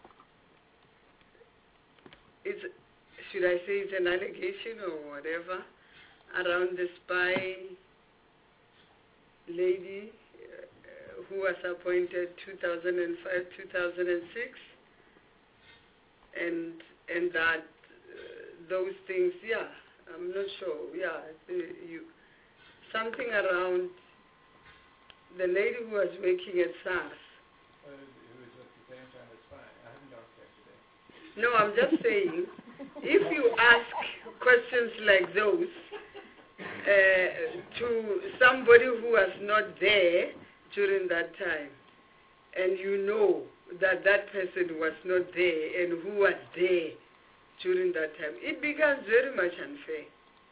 it's, should I say it's an allegation or whatever, around the spy lady uh, who was appointed two thousand five, two thousand six, and and that uh, those things, yeah, I'm not sure, yeah, the, you, something around the lady who was working at SARS. Uh, it was at the same time as fine. I haven't asked that today. No, I'm just saying, if you ask questions like those uh, to somebody who was not there during that time, and you know that that person was not there and who was there during that time, it becomes very much unfair.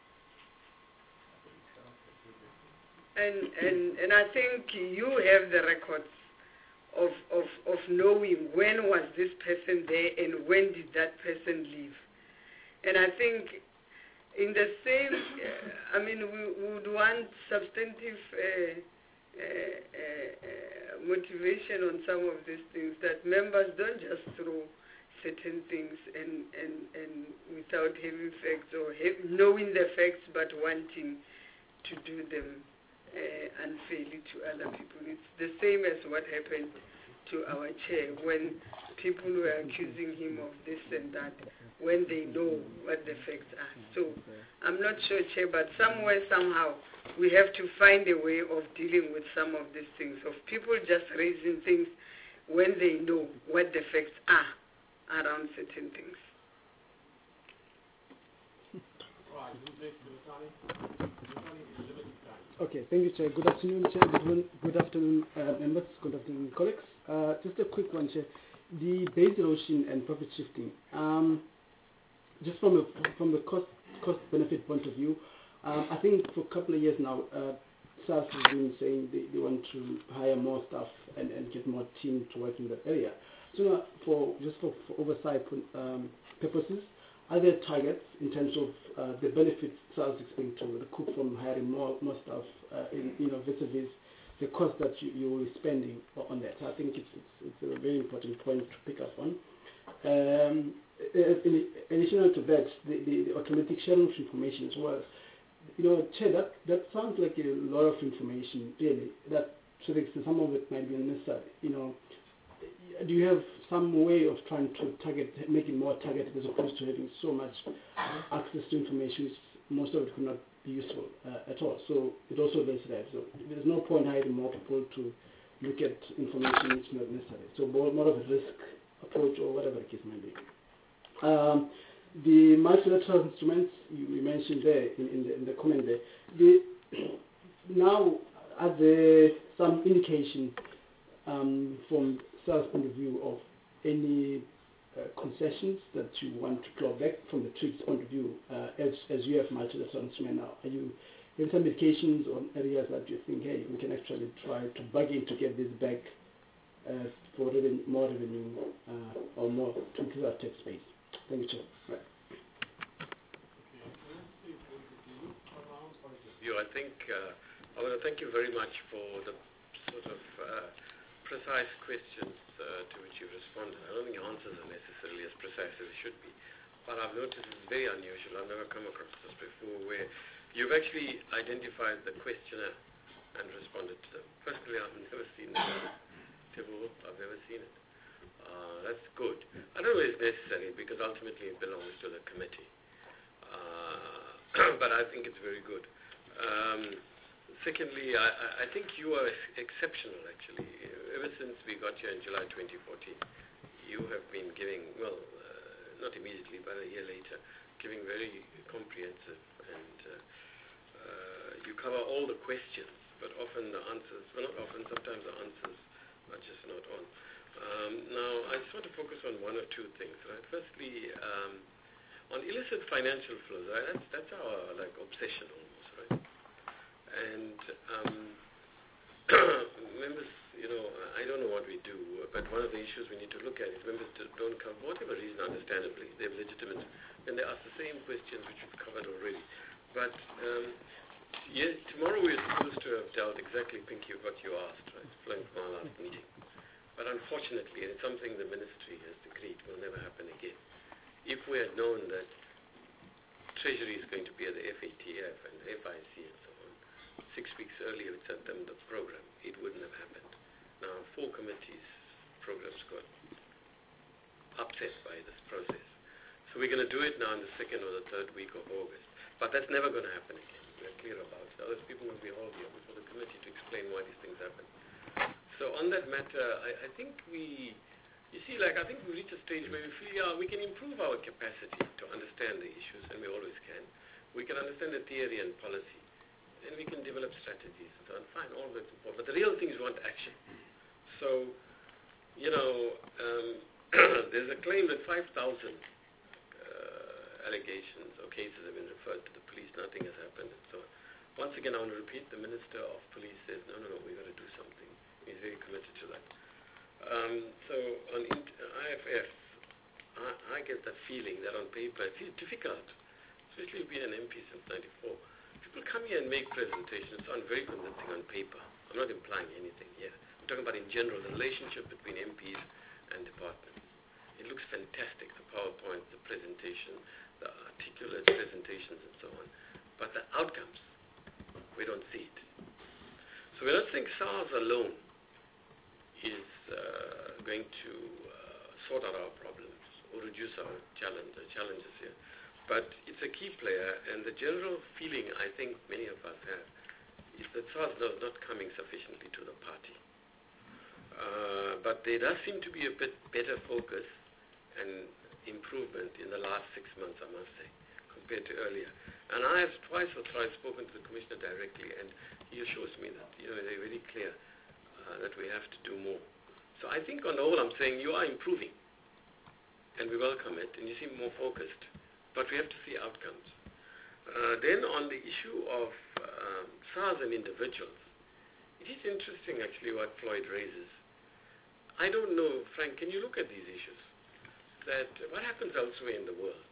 And, and, and I think you have the records of, of, of knowing when was this person there and when did that person leave. And I think in the same, uh, I mean, we, we would want substantive uh, uh, uh, uh, motivation on some of these things, that members don't just throw certain things and, and, and without having facts or have, knowing the facts but wanting to do them Uh, unfairly to other people. It's the same as what happened to our chair when people were accusing him of this and that when they know what the facts are. So I'm not sure, Chair, but somewhere, somehow, we have to find a way of dealing with some of these things, of people just raising things when they know what the facts are around certain things. Right, who's next? Lutani? Lutani is limited time. Okay, thank you, Chair. Good afternoon, Chair. Good, afternoon, good afternoon, uh, members. Good afternoon, colleagues. Uh, just a quick one, Chair. The base erosion and profit shifting. Um, just from a from the cost cost benefit point of view, um, I think for a couple of years now, uh, SARS has been saying they, they want to hire more staff and, and get more team to work in that area. So uh, for just for, for oversight um, purposes, are there targets in terms of uh, the benefits SARS is expecting to recoup from hiring more more staff, uh, in, you know, vis-a-vis the cost that you, you will be spending on that? I think it's, it's, it's a very important point to pick up on. Um, in addition to that, the, the, the automatic sharing of information as well. You know, Chair, that, that sounds like a lot of information, really, that to the extent some of it might be unnecessary. You know, do you have some way of trying to target, make it more targeted as opposed to having so much access to information, which most of it could not be useful uh, at all? So it also does that. So there's no point hiring more people to look at information which is not necessary. So more, more of a risk approach or whatever the case may be. Um, the multilateral instruments you, you mentioned there in, in, the, in the comment there, the, now are there some indication um, from SARS point of view of any uh, concessions that you want to claw back from the treaty's point of view, uh, as, as you have multilateral instrument now? Are you having some indications on areas that you think, hey, we can actually try to bargain to get this back uh, for revenue, more revenue uh, or more to improve our tax base? Thank you, Chair. Right. You, I think uh, I want to thank you very much for the sort of uh, precise questions uh, to which you've responded. I don't think your answers are necessarily as precise as they should be, but I've noticed it's very unusual. I've never come across this before, where you've actually identified the questioner and responded to them. Personally, I've never seen that. I've never seen it. Uh, that's good. I don't know if it's necessary, because ultimately it belongs to the committee. Uh, but I think it's very good. Um, secondly, I, I think you are ex exceptional, actually. Ever since we got here in July twenty fourteen, you have been giving, well, uh, not immediately, but a year later, giving very comprehensive, and uh, uh, you cover all the questions, but often the answers, well, not often, sometimes the answers are just not on. Um, now, I just want to focus on one or two things, right? Firstly, um, on illicit financial flows, right? That's, that's our, like, obsession almost, right? And um, members, you know, I don't know what we do, but one of the issues we need to look at is members don't come, for whatever reason, understandably, they're legitimate, and they ask the same questions which we've covered already. But um, yes, tomorrow we're supposed to have dealt exactly, Pinky, what you asked, right, flowing from our last meeting. But unfortunately, it's something the ministry has agreed will never happen again. If we had known that Treasury is going to be at the F A T F and F I C and so on, six weeks earlier we sent them the program, it wouldn't have happened. Now, four committees' programs got upset by this process. So we're going to do it now in the second or the third week of August. But that's never going to happen again. We're clear about it. Other people will be all here before the committee to explain why these things happen. So on that matter, I, I think we, you see, like, I think we reach a stage where we feel, yeah, we can improve our capacity to understand the issues, and we always can. We can understand the theory and policy, and we can develop strategies and so on. Fine, all that's important. But the real thing is we want action. So, you know, um, there's a claim that five thousand uh, allegations or cases have been referred to the police, nothing has happened, and so on. Once again, I want to repeat, the Minister of Police says, no, no, no, we've got to do something. He's very committed to that. Um, so on I F F, I, I get that feeling that on paper it's difficult, especially being an M P since ninety-four. People come here and make presentations, sound very convincing on paper. I'm not implying anything here. I'm talking about in general, the relationship between M Ps and departments. It looks fantastic, the PowerPoint, the presentation, the articulate presentations and so on. But the outcomes, we don't see it. So we don't think SARS alone is uh, going to uh, sort out our problems or reduce our challenge, uh, challenges here. But it's a key player, and the general feeling I think many of us have is that SARS is not coming sufficiently to the party. Uh, but there does seem to be a bit better focus and improvement in the last six months, I must say, compared to earlier. And I have twice or thrice spoken to the Commissioner directly, and he assures me that, you know, they're very clear uh, that we have to do more. So I think on the whole I'm saying you are improving, and we welcome it, and you seem more focused. But we have to see outcomes. Uh, then on the issue of um, SARS and individuals, it is interesting actually what Floyd raises. I don't know, Frank, can you look at these issues? That what happens elsewhere in the world?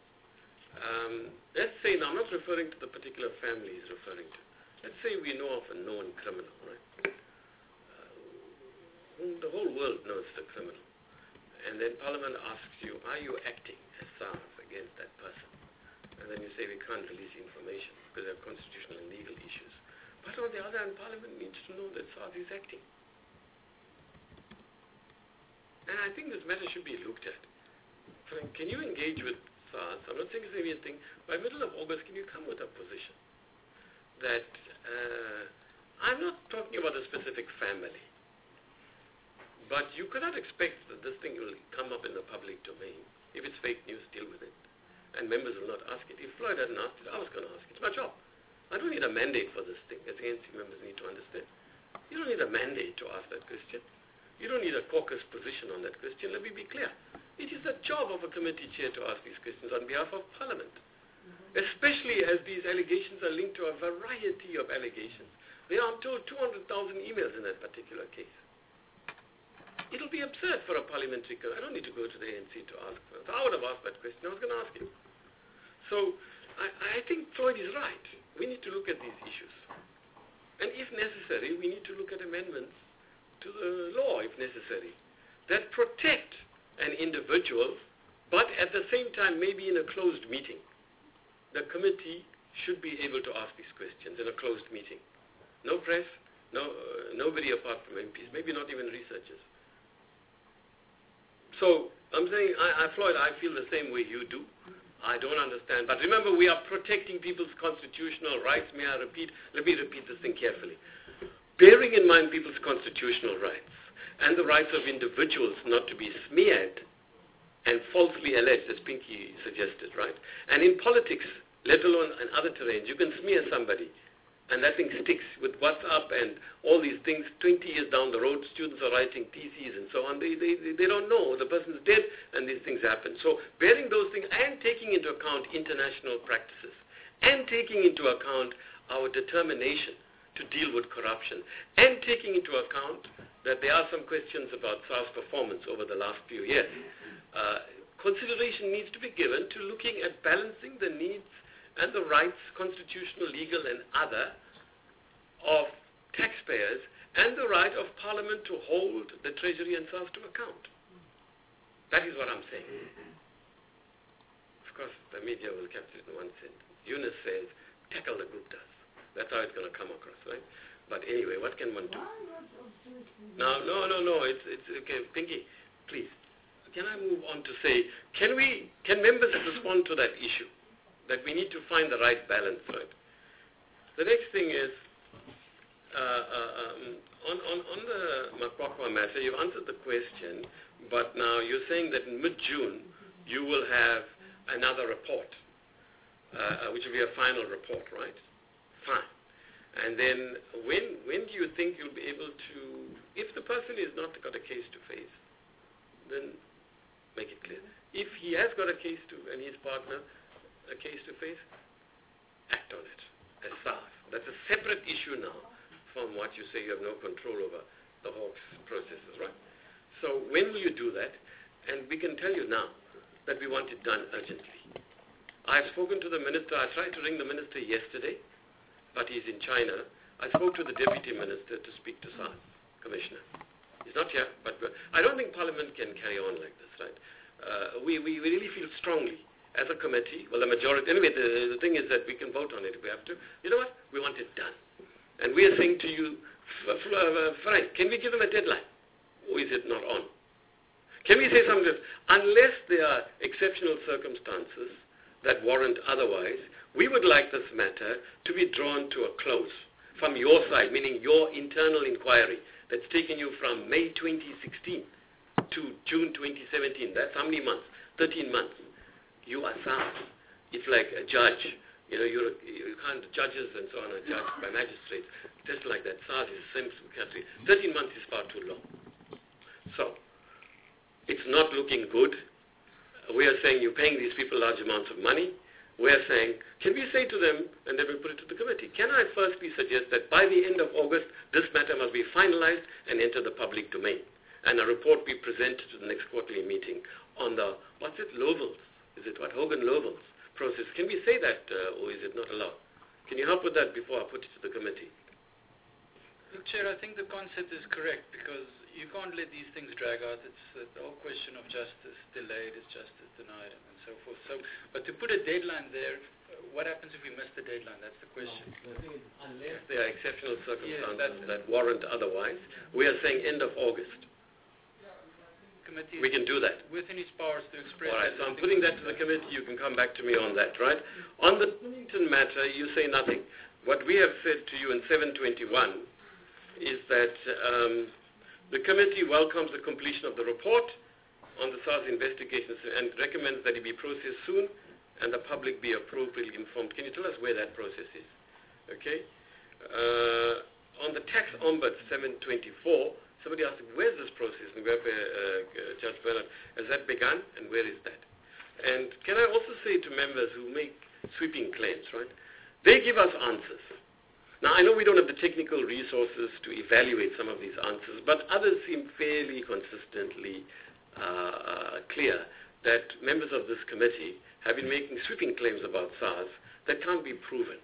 Um, let's say, now I'm not referring to the particular family he's referring to. Let's say we know of a known criminal, right? Uh, whom the whole world knows the criminal. And then Parliament asks you, are you acting as SARS against that person? And then you say we can't release information because there are constitutional and legal issues. But on the other hand, Parliament needs to know that SARS is acting. And I think this matter should be looked at. Frank, can you engage with SARS? I'm not saying it's going to be a thing. By middle of August, can you come with a position that uh, I'm not talking about a specific family, but you cannot expect that this thing will come up in the public domain. If it's fake news, deal with it. And members will not ask it. If Floyd hadn't asked it, I was going to ask it. It's my job. I don't need a mandate for this thing, as A N C members need to understand. You don't need a mandate to ask that question. You don't need a caucus position on that question. Let me be clear. It is the job of a committee chair to ask these questions on behalf of Parliament, mm-hmm. especially as these allegations are linked to a variety of allegations. There are, I'm told, two hundred thousand emails in that particular case. It will be absurd for a parliamentary committee. I don't need to go to the A N C to ask for it. So I would have asked that question. I was going to ask him. So I, I think Floyd is right. We need to look at these issues. And if necessary, we need to look at amendments to the law, if necessary, that protect an individual, but at the same time, maybe in a closed meeting, the committee should be able to ask these questions in a closed meeting. No press, no, uh, nobody apart from M Ps, maybe not even researchers. So I'm saying, I, I, Floyd, I feel the same way you do. I don't understand. But remember, we are protecting people's constitutional rights. May I repeat? Let me repeat this thing carefully. Bearing in mind people's constitutional rights and the rights of individuals not to be smeared and falsely alleged, as Pinky suggested, right? And in politics, let alone in other terrains, you can smear somebody and that thing sticks with WhatsApp and all these things. twenty years down the road, students are writing theses and so on. They, they, they don't know. The person's dead and these things happen. So bearing those things and taking into account international practices and taking into account our determination to deal with corruption and taking into account that there are some questions about SARS performance over the last few years, uh, consideration needs to be given to looking at balancing the needs and the rights, constitutional, legal, and other, of taxpayers and the right of Parliament to hold the Treasury and SARS to account. That is what I'm saying. Of course, the media will capture it in one sentence. Yunus says, tackle the group does. That's how it's going to come across, right? But anyway, what can one do? No, no, no, no. It's, it's okay. Pinky, please. Can I move on to say, can we, can members respond to that issue? That we need to find the right balance, right? The next thing is, uh, uh, um, on, on, on the Makwakwa matter, you've answered the question, but now you're saying that in mid-June, you will have another report, uh, which will be a final report, right? Fine. And then when, when do you think you'll be able to, if the person is not got a case to face, then make it clear. If he has got a case to, and his partner, a case to face, act on it as SARS. That's a separate issue now from what you say you have no control over the Hawks processes, right? So when will you do that? And we can tell you now that we want it done urgently. I've spoken to the minister. I tried to ring the minister yesterday, but he's in China. I spoke to the deputy minister to speak to SARS, commissioner. He's not here, but I don't think Parliament can carry on like this, right? Uh, we, we really feel strongly as a committee, well, the majority, anyway, the, the thing is that we can vote on it if we have to. You know what? We want it done. And we are saying to you, Frank, can we give them a deadline? Or is it not on? Can we say something? Unless there are exceptional circumstances that warrant otherwise, we would like this matter to be drawn to a close from your side, meaning your internal inquiry that's taken you from May twenty sixteen to June twenty seventeen. That's how many months? thirteen months. You are SARS. It's like a judge. You know, you're, you can't, judges and so on are judged by magistrates. Just like that. SARS is the same country. thirteen months is far too long. So, it's not looking good. We are saying you're paying these people large amounts of money. We are saying, can we say to them, and then we put it to the committee, can I firstly suggest that by the end of August, this matter must be finalized and enter the public domain, and a report be presented to the next quarterly meeting on the, what's it, Lovells? Is it what, Hogan-Lovells process? Can we say that, uh, or is it not allowed? Can you help with that before I put it to the committee? Look, Chair, I think the concept is correct, because you can't let these things drag out. It's uh, the whole question of justice delayed is justice denied, and so forth. So, but to put a deadline there, uh, what happens if we miss the deadline? That's the question. No, the thing is, unless there are exceptional circumstances yes, that warrant otherwise, we are saying end of August. Committee we can do that. Within his powers to express. All right, so I'm putting that to the committee. You can come back to me on that, right? On the Snowington matter, you say nothing. What we have said to you in seven twenty-one is that um, the committee welcomes the completion of the report on the SARS investigations and recommends that it be processed soon and the public be appropriately informed. Can you tell us where that process is? Okay. Uh, on the tax ombuds seven twenty-four, somebody asked, where's this process? And we have, uh, uh, Judge Bernard, has that begun and where is that? And can I also say to members who make sweeping claims, right? They give us answers. Now, I know we don't have the technical resources to evaluate some of these answers, but others seem fairly consistently uh, clear that members of this committee have been making sweeping claims about SARS that can't be proven.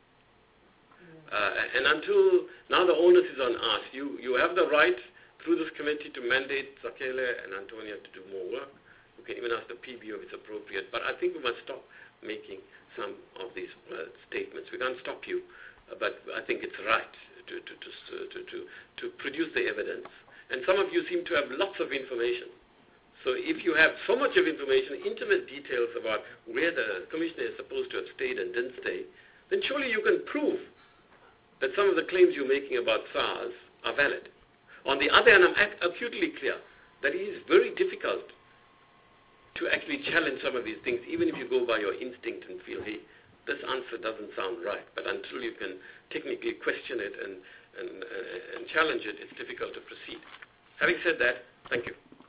Uh, and until now the onus is on us. You, you have the right through this committee to mandate Zakele and Antonia to do more work. You can even ask the P B O if it's appropriate. But I think we must stop making some of these uh, statements. We can't stop you. Uh, but I think it's right to, to, to, to, to, to produce the evidence. And some of you seem to have lots of information. So if you have so much of information, intimate details about where the commissioner is supposed to have stayed and didn't stay, then surely you can prove that some of the claims you're making about SARS are valid. On the other hand, I'm acutely clear that it is very difficult to actually challenge some of these things, even if you go by your instinct and feel, hey, this answer doesn't sound right, but until you can technically question it and, and, uh, and challenge it, it's difficult to proceed. Having said that, thank you.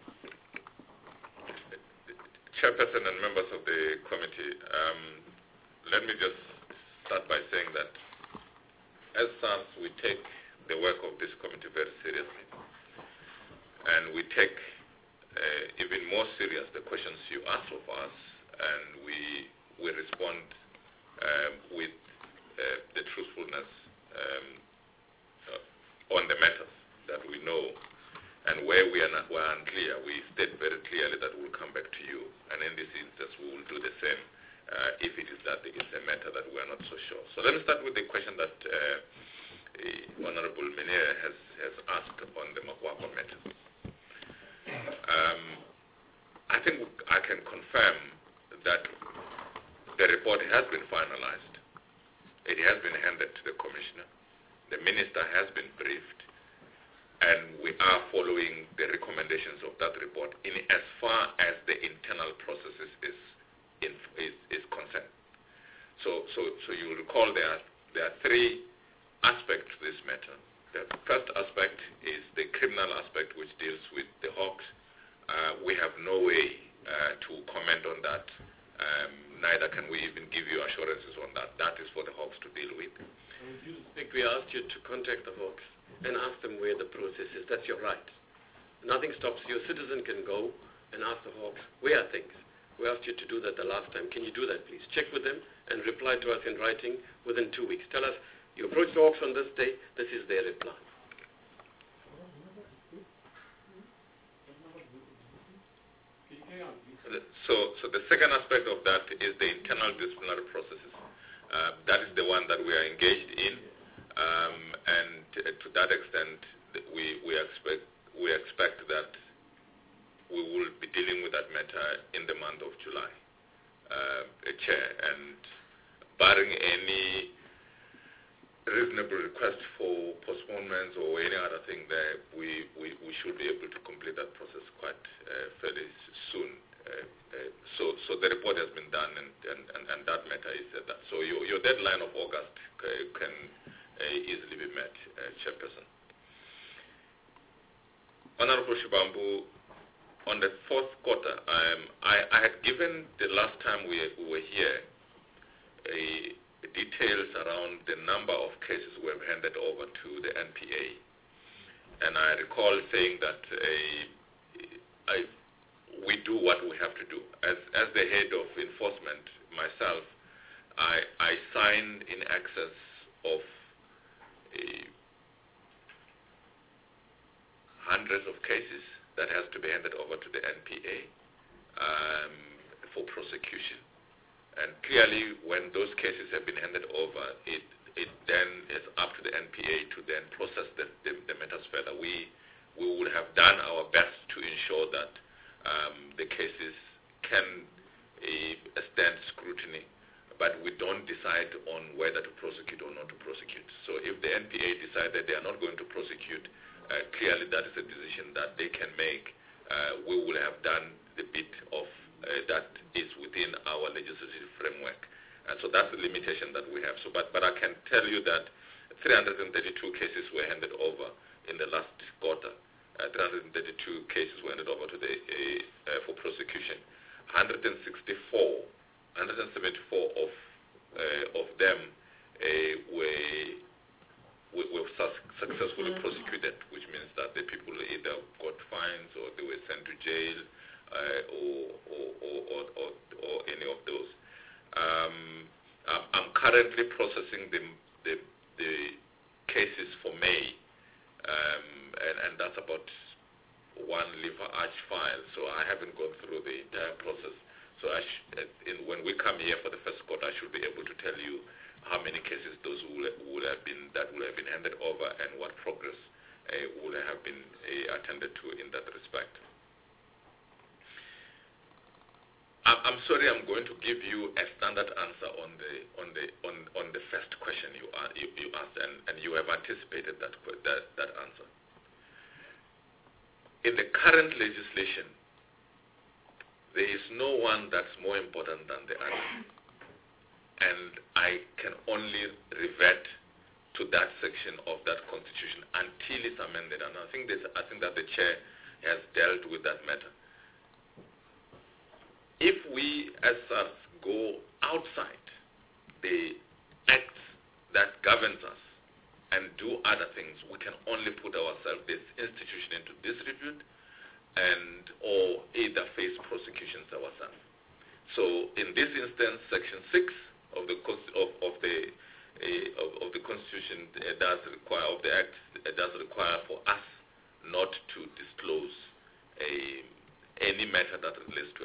Chairperson and members of the committee, um, let me just start by saying that as SARS, we take the work of this committee very seriously, and we take uh, even more serious the questions you ask of us, and we, we respond um, with uh, the truthfulness um, uh, on the matters that we know. And where we are not, we are unclear, we state very clearly that we'll come back to you. And in this instance, we will do the same uh, if it is that it's a matter that we are not so sure. So let me start with the question that uh, Honorable Minier has, has asked on the Makwakwa matter. Um, I think I can confirm that the report has been finalized. It has been handed to the Commissioner. The Minister has been briefed. And we are following the recommendations of that report in as far as the internal processes is, in, is, is concerned. So, so, so you will recall there are, there are three aspects to this matter. The first aspect is the criminal aspect, which deals with the Hawks. Uh, we have no way uh, to comment on that. Um, neither can we even give you assurances on that. That is for the Hawks to deal with. With due respect, we asked you to contact the Hawks and ask them where the process is. That's your right. Nothing stops you. A citizen can go and ask the Hawks, where are things? We asked you to do that the last time. Can you do that, please? Check with them and reply to us in writing within two weeks. Tell us, you approached the Hawks on this day, this is their reply. So, so the second aspect of that is the internal disciplinary processes. Uh, that is the one that we are engaged in. Um, and uh, to that extent, we, we expect we expect that we will be dealing with that matter in the month of July, uh, Chair. And barring any reasonable request for postponements or any other thing there, we, we, we should be able to complete that process quite uh, fairly soon. Uh, uh, so, so the report has been done, and, and, and, and that matter is uh, that. So your, your deadline of August uh, can Uh, easily be met, uh, Chairperson. Honorable Shibambu, on the fourth quarter, um, I, I had given the last time we, we were here a, a details around the number of cases we have handed over to the N P A. And I recall saying that uh, I, we do what we have to do. As, as the head of enforcement, myself, I, I sign in excess of hundreds of cases that has to be handed over to the N P A um, for prosecution. And clearly, when those cases have been handed over, it, it then is up to the N P A to then process the, the, the matters further. We, we would have done our best to ensure that um, the cases can uh, stand scrutiny, but we don't decide on whether to prosecute or not to prosecute. So if the N P A decide that they are not going to prosecute, uh, clearly that is a decision that they can make. Uh, we will have done the bit of uh, that is within our legislative framework. And so that's the limitation that we have. So, but, but I can tell you that three hundred thirty-two cases were handed over in the last quarter. Uh, three hundred thirty-two cases were handed over to the, uh, uh, for prosecution. one hundred sixty-four one hundred seventy-four of uh, of them uh, were were su- successfully prosecuted, which means that the people either got fines or they were sent to jail uh, or, or, or, or, or, or any of those. Um, I'm currently processing the, the, the cases for May, um, and, and that's about one liver arch file, so I haven't gone through the entire process. So I sh- in, when we come here for the first quarter, I should be able to tell you how many cases those will, will have been that will have been handed over and what progress uh, will have been uh, attended to in that respect. I'm, I'm sorry, I'm going to give you a standard answer on the on the on, on the first question you are, you, you asked, and, and you have anticipated that that that answer. In the current legislation, there is no one that's more important than the other. And I can only revert to that section of that constitution until it's amended. And I think, this, I think that the chair has dealt with that matter. If we as SARS go outside the act that governs us and do other things, we can only put ourselves, this institution, into disrepute and or either face prosecutions ourselves. So in this instance, Section six of the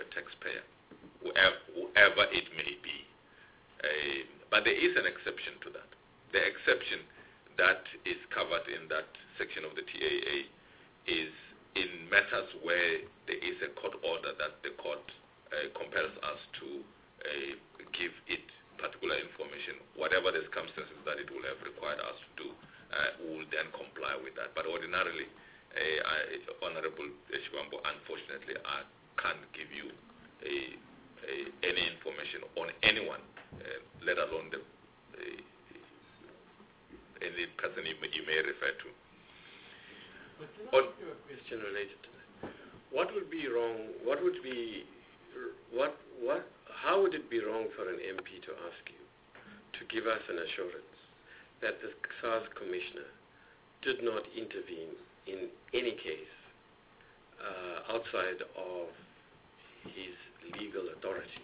a taxpayer, whoever, whoever it may be. Uh, but there is an exception to that. The exception that is covered in that section of the T A A is in matters where there is a court order that the court uh, compels us to uh, give it particular information, whatever the circumstances that it will have required us to do, uh, we will then comply with that. But ordinarily, uh, I, Honorable Shivambo, unfortunately, I can't give you a, a, any information on anyone, uh, let alone the, uh, any person you may, you may refer to. On a question related to that, what would be wrong? What would be what what? How would it be wrong for an M P to ask you to give us an assurance that the SARS commissioner did not intervene in any case uh, outside of his legal authority?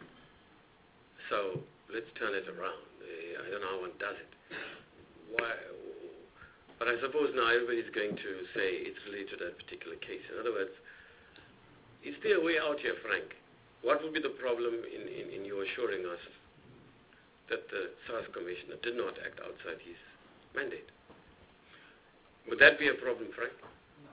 So let's turn it around. Uh, I don't know how one does it. Why? But I suppose now everybody's going to say it's related to that particular case. In other words, is there a way out here, Frank? What would be the problem in, in, in you assuring us that the SARS commissioner did not act outside his mandate? Would that be a problem, Frank? No.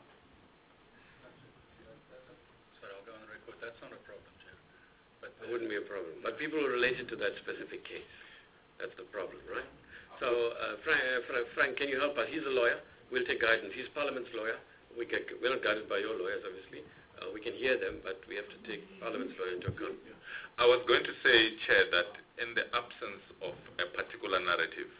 Sorry, I'll go on the record. That's not a problem, Chair. But it wouldn't be a problem. But people relate it to that specific case. That's the problem, right? So, uh, Frank, uh, Frank, can you help us? He's a lawyer. We'll take guidance. He's Parliament's lawyer. We can, we're not guided by your lawyers, obviously. Uh, we can hear them, but we have to take Parliament's lawyer into account. I was going to say, Chair, that in the absence of a particular narrative,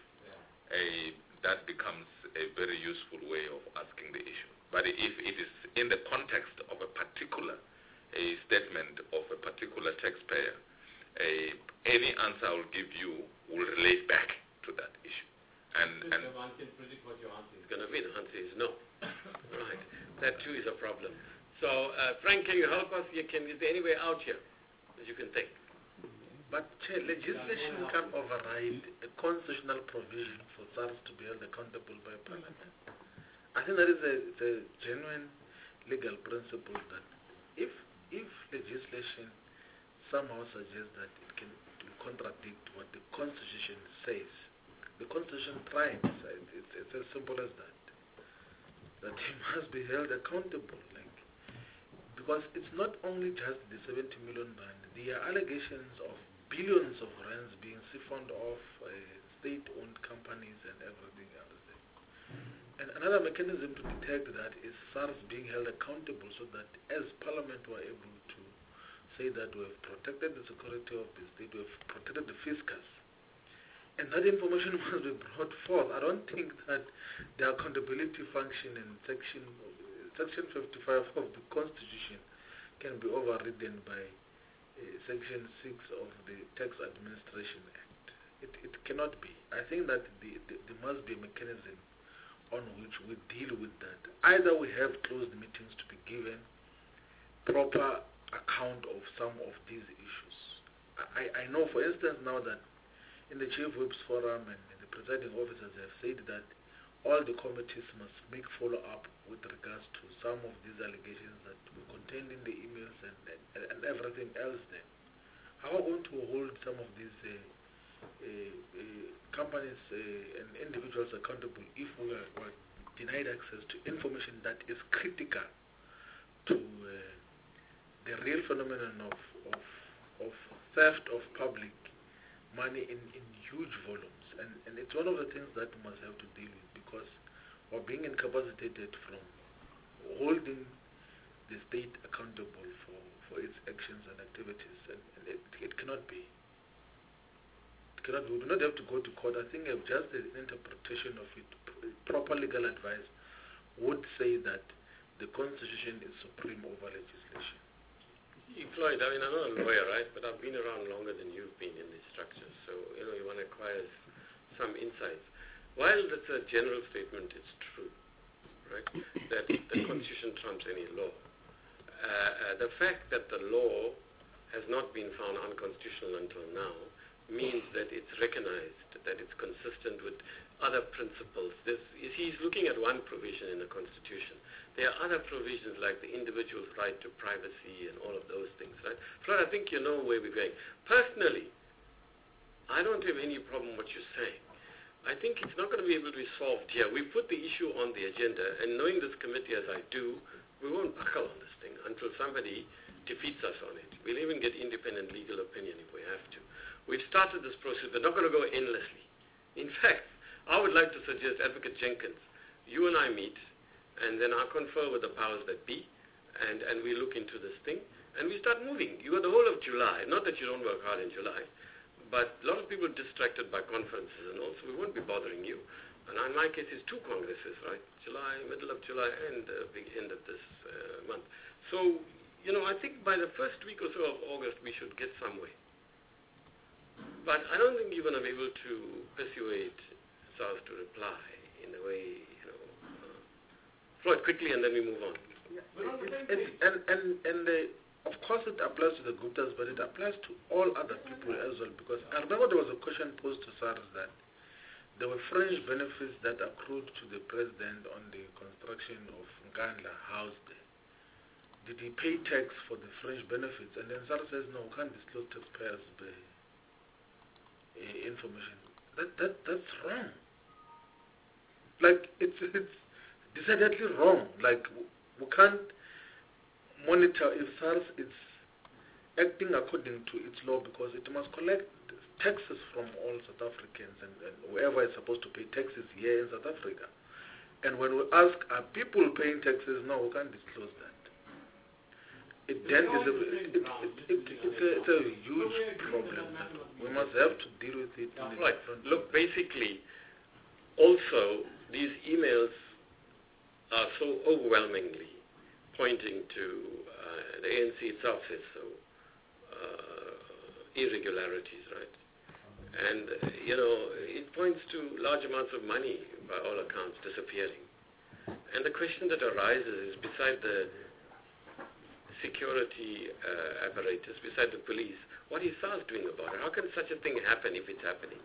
a, that becomes a very useful way of asking the issue. But if it is in the context of a particular a statement of a particular taxpayer, a, any answer I will give you will relate back to that issue. And, and one can predict what your answer is going to be. The answer is no. Right. That too is a problem. So, uh, Frank, can you help us? You can, is there any way out here that you can think? But Chair, legislation can override a constitutional provision for SARS to be held accountable by Parliament. I think that is a, a genuine legal principle that if if legislation somehow suggests that it can contradict what the Constitution says, the Constitution tribes, it's, it's as simple as that, that he must be held accountable. Like, because it's not only just the seventy million rand, there are allegations of billions of rands being siphoned off uh, state-owned companies and everything else. And another mechanism to detect that is SARS being held accountable, so that as Parliament were able to say that we have protected the security of the state, we have protected the fiscus, and that information must be brought forth. I don't think that the accountability function in section section fifty-five of the Constitution can be overridden by uh, section six of the Tax Administration Act. It, it cannot be. I think that the, the, there must be a mechanism on which we deal with that. Either we have closed meetings to be given proper account of some of these issues. I, I know, for instance, now that in the Chief Whips Forum and the presiding officers have said that all the committees must make follow-up with regards to some of these allegations that were contained in the emails and, and, and everything else then. How are we going to hold some of these uh, uh, uh, companies uh, and individuals accountable if we are, were denied access to information that is critical to uh, the real phenomenon of, of, of theft of public money in, in huge volumes? And, and it's one of the things that we must have to deal with, because we're being incapacitated from holding the state accountable for, for its actions and activities, and, and it, it cannot be. Cannot, we do not have to go to court. I think just an interpretation of it, proper legal advice would say that the Constitution is supreme over legislation. Floyd, I mean, I'm not a lawyer, right? But I've been around longer than you've been in these structures, so you know you want to acquire some insights. While that's a general statement, it's true, right? That the Constitution trumps any law. Uh, uh, the fact that the law has not been found unconstitutional until now means that it's recognized, that it's consistent with other principles. This is, he's looking at one provision in the Constitution. there are other provisions like the individual's right to privacy and all of those things, right? Floyd, I think you know where we're going. Personally, I don't have any problem with what you're saying. I think it's not going to be able to be solved here. We put the issue on the agenda, and knowing this committee as I do, we won't buckle on this thing until somebody defeats us on it. We'll even get independent legal opinion if we have to. We've started this process, but not going to go endlessly. In fact, I would like to suggest, Advocate Jenkins, you and I meet, and then I confer with the powers that be, and, and we look into this thing, and we start moving. You got the whole of July, not that you don't work hard in July, but a lot of people are distracted by conferences and also we won't be bothering you. And in my case, it's two congresses, right? July, middle of July and uh, big end of this uh, month. So, you know, I think by the first week or so of August, we should get somewhere. But I don't think you're going to be able to persuade SARS to reply in a way, you know. Uh, Floyd, quickly, and then we move on. Yeah. It, and and, and uh, of course it applies to the Guptas, but it applies to all other people as well, because I remember there was a question posed to SARS that there were fringe benefits that accrued to the president on the construction of Ngandla House there. Did he pay tax for the fringe benefits? And then SARS says, no, we can't disclose taxpayers' uh, information. That, that, that's wrong. Like, it's, it's decidedly wrong. Like, we can't monitor if SARS is acting according to its law, because it must collect taxes from all South Africans and, and whoever is supposed to pay taxes here in South Africa. And when we ask, are people paying taxes? No, we can't disclose that. It then is a, it, it, it, it's, a, it's a huge problem that we must have to deal with it. In right. Look, basically, also, these emails are so overwhelmingly pointing to uh, the A N C itself says so, uh, irregularities, right? And, uh, you know, it points to large amounts of money, by all accounts, disappearing. And the question that arises is, beside the security uh, apparatus, beside the police, what is SARS doing about it? How can such a thing happen if it's happening?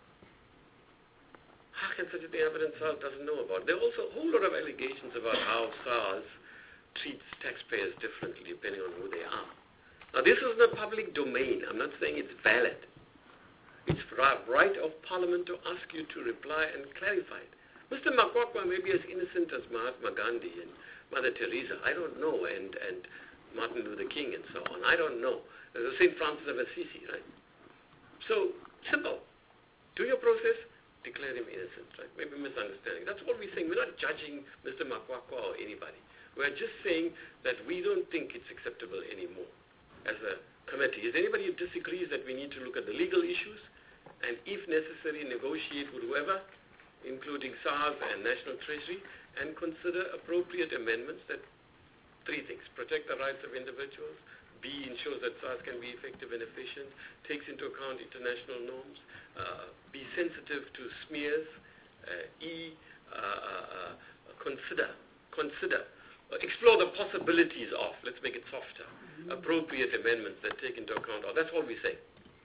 How can such a thing happen and SARS doesn't know about it? There are also a whole lot of allegations about how SARS treats taxpayers differently depending on who they are. Now, this is in the public domain. I'm not saying it's valid. It's right of Parliament to ask you to reply and clarify it. Mister Makwakwa may be as innocent as Mahatma Gandhi and Mother Teresa. I don't know, and, and Martin Luther King and so on. I don't know. There's Saint Francis of Assisi, right? So, simple. Do your process, declare him innocent, right? Maybe misunderstanding. That's what we're saying. We're not judging Mister Makwakwa or anybody. We're just saying that we don't think it's acceptable anymore as a committee. Is anybody who disagrees that we need to look at the legal issues and, if necessary, negotiate with whoever, including SARS and National Treasury, and consider appropriate amendments that, three things, protect the rights of individuals, B, ensures that SARS can be effective and efficient, takes into account international norms, uh, be sensitive to smears, uh, E, uh, uh, consider, consider, uh, explore the possibilities of, let's make it softer, appropriate amendments that take into account, oh, that's all we say.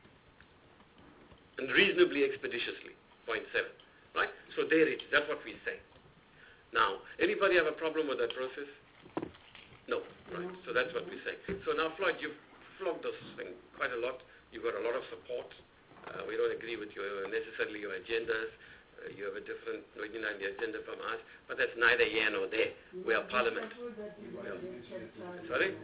And reasonably expeditiously, point seven, right? So there it is, that's what we say. Now, anybody have a problem with that process? No, right, so that's what we say. So now, Floyd, you've flogged this thing quite a lot. You've got a lot of support. Uh, we don't agree with your, necessarily your agendas. Uh, you have a different, you know, the agenda from us, but that's neither here nor there. We are Parliament. Yeah. Sorry?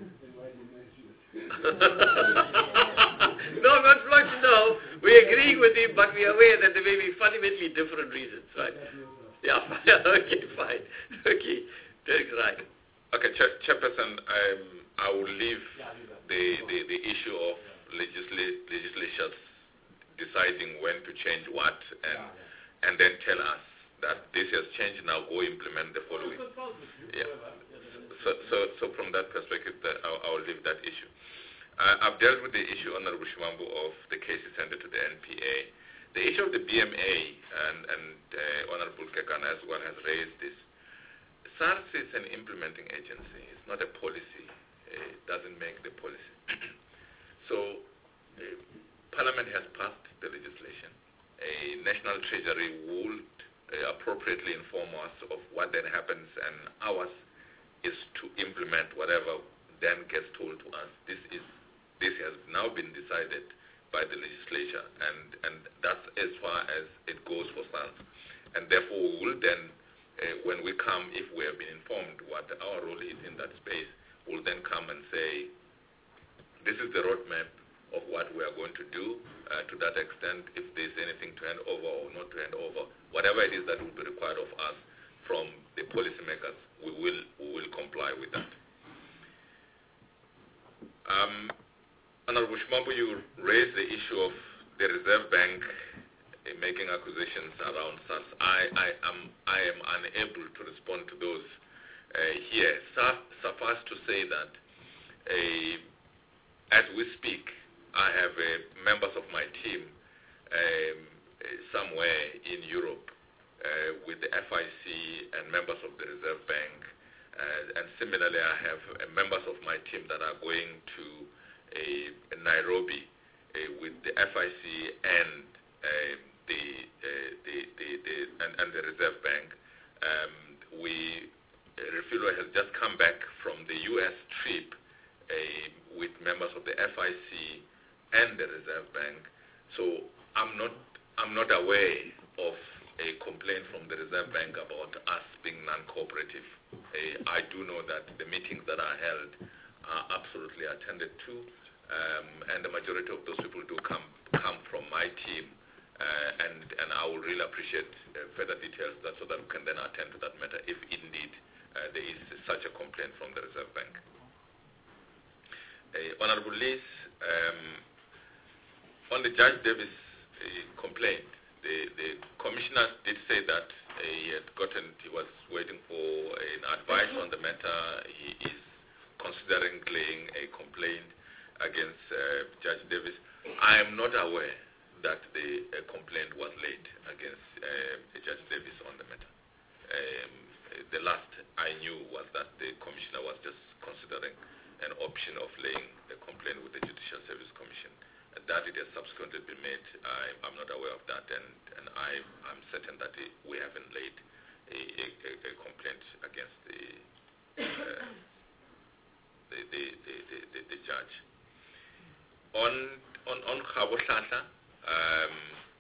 No, not Floyd, no. We agree with him, but we are aware that there may be fundamentally different reasons, right? Yeah, okay, fine. Okay, Derek's right. Okay, Chair, Chairperson, um, I will leave the, the, the issue of legisla- legislatures deciding when to change what and and then tell us that this has changed, now go implement the following. Yeah. So, so, so from that perspective, that I'll, I'll leave that issue. Uh, I've dealt with the issue, Honorable Shimambu, of the cases sent to the N P A. The issue of the B M A, and, and uh, Honorable Kekana as well has raised this. SARS is an implementing agency. It's not a policy. It doesn't make the policy. So uh, Parliament has passed the legislation. A National Treasury would uh, appropriately inform us of what then happens, and ours is to implement whatever then gets told to us. This is this has now been decided by the legislature, and, and that's as far as it goes for SARS. And therefore, we will then, uh, when we come, if we have been informed what our role is in that space, we'll then come and say, this is the roadmap of what we are going to do. Uh, to that extent, if there's anything to hand over or not to hand over, whatever it is that will be required of us from the policymakers, we will, we will comply with that. Um, Honorable Shimambu, you raised the issue of the Reserve Bank uh, making acquisitions around SARS. I, I, am, I am unable to respond to those uh, here. Su- suffice to say that uh, as we speak, I have uh, members of my team um, uh, somewhere in Europe uh, with the F I C and members of the Reserve Bank. Uh, and similarly, I have uh, members of my team that are going to uh, Nairobi uh, with the F I C and uh, the, uh, the, the, the and, and the Reserve Bank. Um, we uh, Refilo has just come back from the U S trip uh, with members of the F I C and the Reserve Bank. So I'm not I'm not aware of a complaint from the Reserve Bank about us being non-cooperative. Uh, I do know that the meetings that are held are absolutely attended to, um, and the majority of those people do come come from my team, uh, and and I will really appreciate uh, further details that, so that we can then attend to that matter if indeed uh, there is such a complaint from the Reserve Bank. Uh, Honorable Liz, um, on the Judge Davis uh, complaint, the, the commissioner did say that uh, he had gotten, he was waiting for an advice on the matter. He is considering laying a complaint against uh, Judge Davis. I am not aware that the uh, complaint was laid against uh, Judge Davis on the matter. Um, the last I knew was that the commissioner was just considering an option of laying a complaint with the Judicial Service Commission. That it has subsequently been made, I, I'm not aware of that, and, and I, I'm certain that it, we haven't laid a, a, a complaint against the, uh, the, the, the, the, the judge. On on on Kgabo Hlahla, um,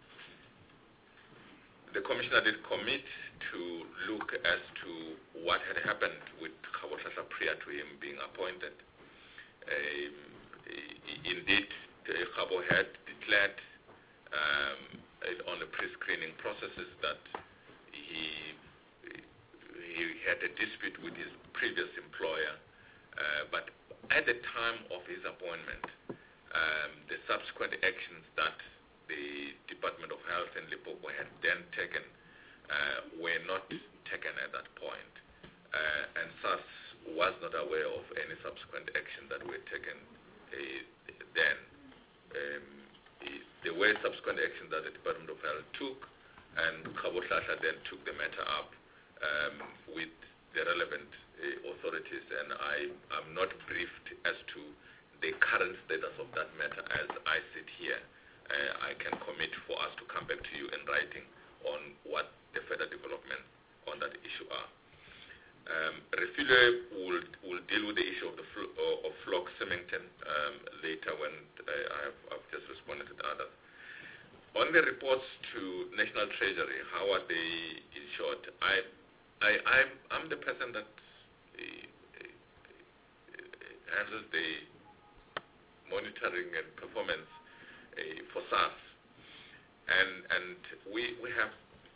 the commissioner did commit to look as to what had happened with Kgabo Hlahla prior to him being appointed. Um, indeed, Kgabo had declared um, on the pre-screening processes that he he had a dispute with his previous employer, uh, but at the time of his appointment, um, the subsequent actions that the Department of Health and Limpopo had then taken uh, were not taken at that point, uh, and SARS was not aware of any subsequent action that were taken uh, then. Um, there were subsequent actions that the Department of Health took, and Kgabo Hlahla then took the matter up um, with the relevant uh, authorities, and I am not briefed as to the current status of that matter as I sit here. Uh, I can commit for us to come back to you in writing on what the further development on that issue are. Um, Refilo will, will deal with the issue of the fl- uh, of Flock Symington um, later when uh, I have, I've just responded to the others. On the reports to National Treasury, how are they in short? I, I, I'm, I'm the person that uh, uh, handles the monitoring and performance uh, for SARS, and and we we have.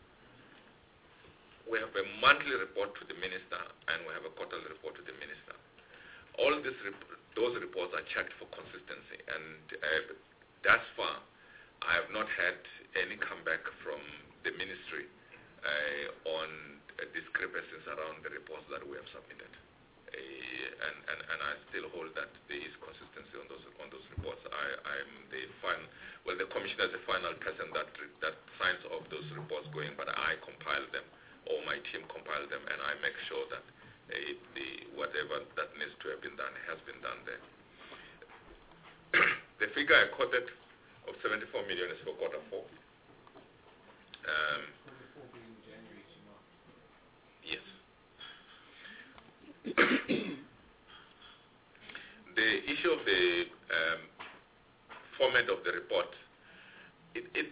We have a monthly report to the minister, and we have a quarterly report to the minister. All this rep- those reports are checked for consistency, and uh, thus far, I have not had any comeback from the ministry uh, on uh, discrepancies around the reports that we have submitted. Uh, and, and, and I still hold that there is consistency on those on those reports. I, I'm the final, well, the commissioner is the final person that that signs off those reports going, but I compile them, or my team compile them, and I make sure that uh, the whatever that needs to have been done has been done there. The figure I quoted of seventy-four million is for quarter four. Um, yes. the issue of the um, format of the report, it, it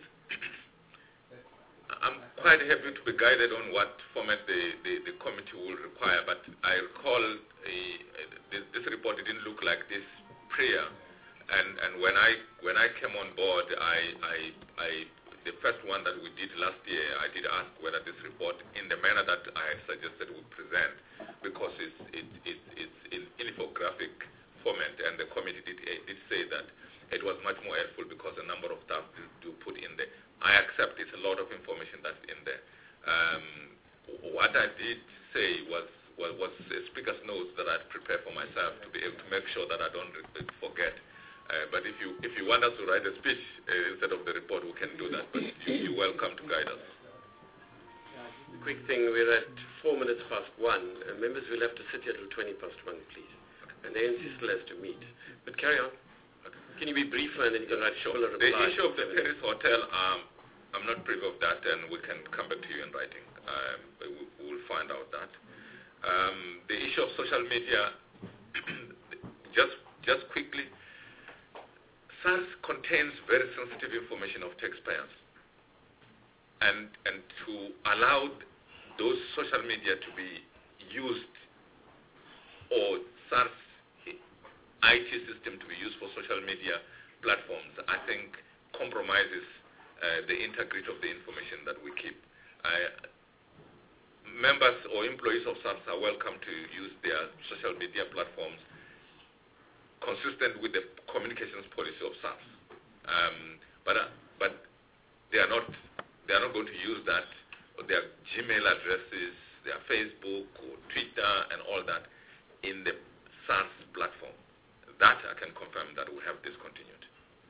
I'm quite happy to be guided on what format the, the, the committee will require, but I recall a, this, this report, it didn't look like this prior, and, and when I when I came on board, I, I, I the first one that we did last year, I did ask whether this report, in the manner that I had suggested, would present, because it's, it, it, it's in infographic format, and the committee did, did say that it was much more helpful because a number of stuff do, do put in there. I accept it's a lot of information that's in there. Um, what I did say was, was, was a speaker's notes that I'd prepared for myself to be able to make sure that I don't forget. Uh, but if you if you want us to write a speech uh, instead of the report, we can do that. But you, you're welcome to guide us. Quick thing, we're at four minutes past one. Uh, members will have to sit here till twenty past one, please. And they insist us to meet. But carry on. Can you be briefer and then you can write short reply? The issue of the Paris Hotel, um, I'm not privy of that, and we can come back to you in writing. Um, we, we will find out that. Um, the issue of social media, just just quickly, SARS contains very sensitive information of taxpayers, and and to allow those social media to be used, or SARS I T system to be used for social media platforms, I think compromises uh, the integrity of the information that we keep. Uh, members or employees of SARS are welcome to use their social media platforms consistent with the communications policy of SARS. Um, but uh, but they are not they are not going to use that, or their Gmail addresses, their Facebook or Twitter and all that in the SARS platform. That I can confirm that we have discontinued.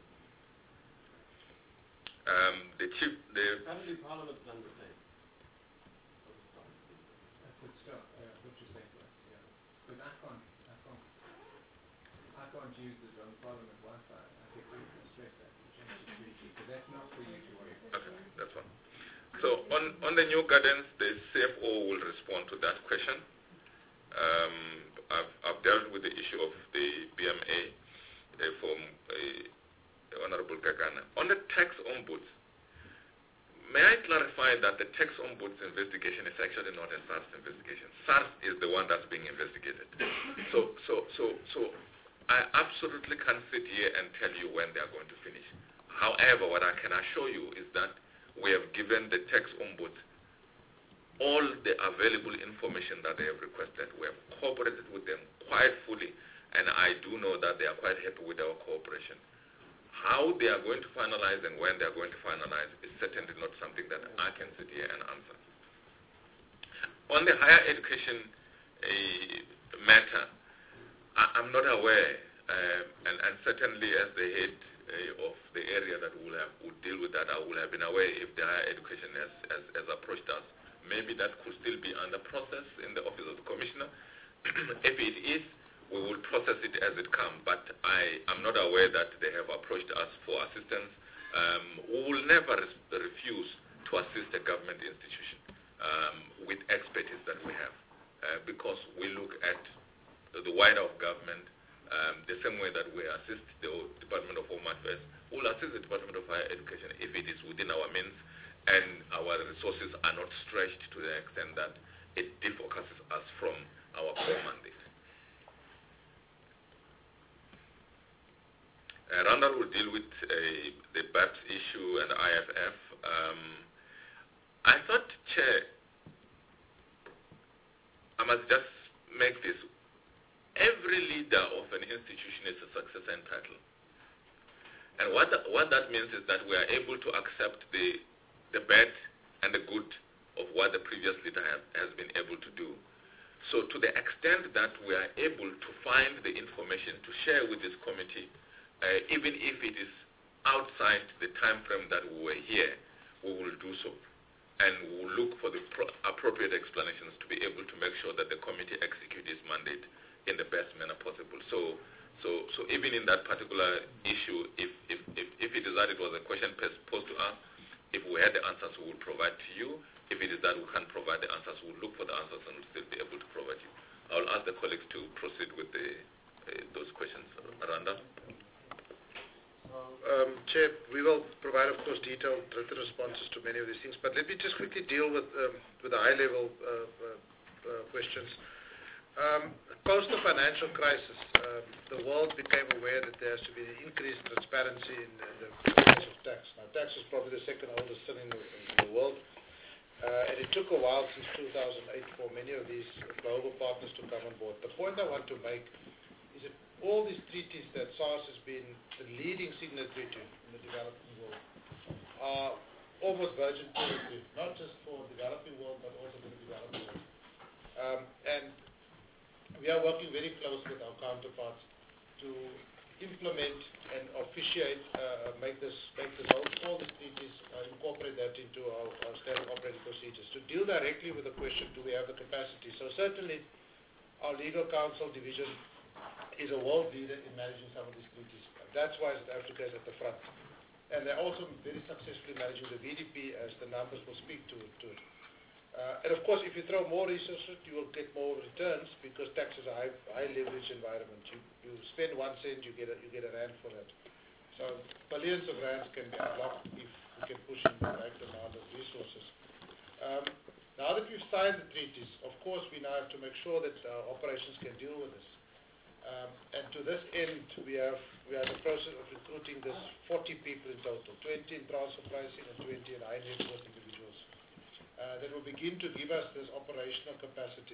Um, the chief, the Apparently Parliament's done the same. That's good stuff. Yeah, what you say, yeah. Because I can't, I can't, I can't use the on Parliament Wi-Fi. I think we can stress that. Because that's not for you to worry about. Okay, that's fine. So on on the new guidance, the C F O will respond to that question. Um, I've, I've dealt with the issue of the B M A uh, from uh, Honorable Gagana. On the tax ombuds, may I clarify that the tax ombuds investigation is actually not a SARS investigation. SARS is the one that's being investigated. So, so, so, so I absolutely can't sit here and tell you when they are going to finish. However, what I can assure you is that we have given the tax ombuds all the available information that they have requested. We have cooperated with them quite fully, and I do know that they are quite happy with our cooperation. How they are going to finalize and when they are going to finalize is certainly not something that I can sit here and answer. On the higher education uh, matter, I, I'm not aware, uh, and, and certainly as the head uh, of the area that will have would deal with that, I would have been aware if the higher education has, has, has approached us. Maybe that could still be under process in the office of the commissioner. If it is, we will process it as it comes, but I am not aware that they have approached us for assistance. Um, we will never res refuse to assist a government institution um, with expertise that we have, uh, because we look at the wider of government um, the same way that we assist the Department of Home Affairs. We will assist the Department of Higher Education if it is within our means and our resources are not stretched to the extent that it defocuses us from our core mandate. Uh, Randall will deal with uh, the B A P S issue and I F F. Um, I thought, Chair, I must just make this. Every leader of an institution is a successor in title. And what, th what that means is that we are able to accept the the bad and the good of what the previous leader have, has been able to do. So to the extent that we are able to find the information to share with this committee, uh, even if it is outside the time frame that we were here, we will do so. And we will look for the pro appropriate explanations to be able to make sure that the committee execute its mandate in the best manner possible. So, so, so even in that particular issue, if, if, if, if it is that it was a question posed to us, if we had the answers, we will provide to you. If it is that we can't provide the answers, we'll look for the answers and we'll still be able to provide you. I'll ask the colleagues to proceed with the, uh, those questions. Randa? Um, Chair, we will provide, of course, detailed written responses to many of these things, but let me just quickly deal with um, with the high-level uh, uh, uh, questions. Um, post the financial crisis, um, the world became aware that there has to be increased transparency in, in the process of tax. Now, tax is probably the second oldest sin in the, in the world, uh, and it took a while since two thousand eight for many of these global partners to come on board. The point I want to make is that all these treaties that SARS has been the leading signatory to in the developing world are almost virgin territory, not just for the developing world, but also for the developing world. Um, and we are working very close with our counterparts to implement and officiate, uh, make this, make this all, all these treaties, uh, incorporate that into our, our standard operating procedures. To deal directly with the question, do we have the capacity? So certainly, our legal counsel division is a world leader in managing some of these treaties. That's why South Africa is at the front. And they're also very successfully managing the V D P, as the numbers will speak to, to it. Uh, and of course, if you throw more resources, you will get more returns, because tax is a high, high leverage environment. You, you spend one cent, you get a, you get a rand for that. So billions of rands can be unlocked if we can push in the right amount of resources. Um, now that we've signed the treaties, of course, we now have to make sure that our operations can deal with this. Um, and to this end, we have we are in the process of recruiting this forty people in total, twenty in transfer pricing and twenty in high net worth individuals. Uh, that will begin to give us this operational capacity.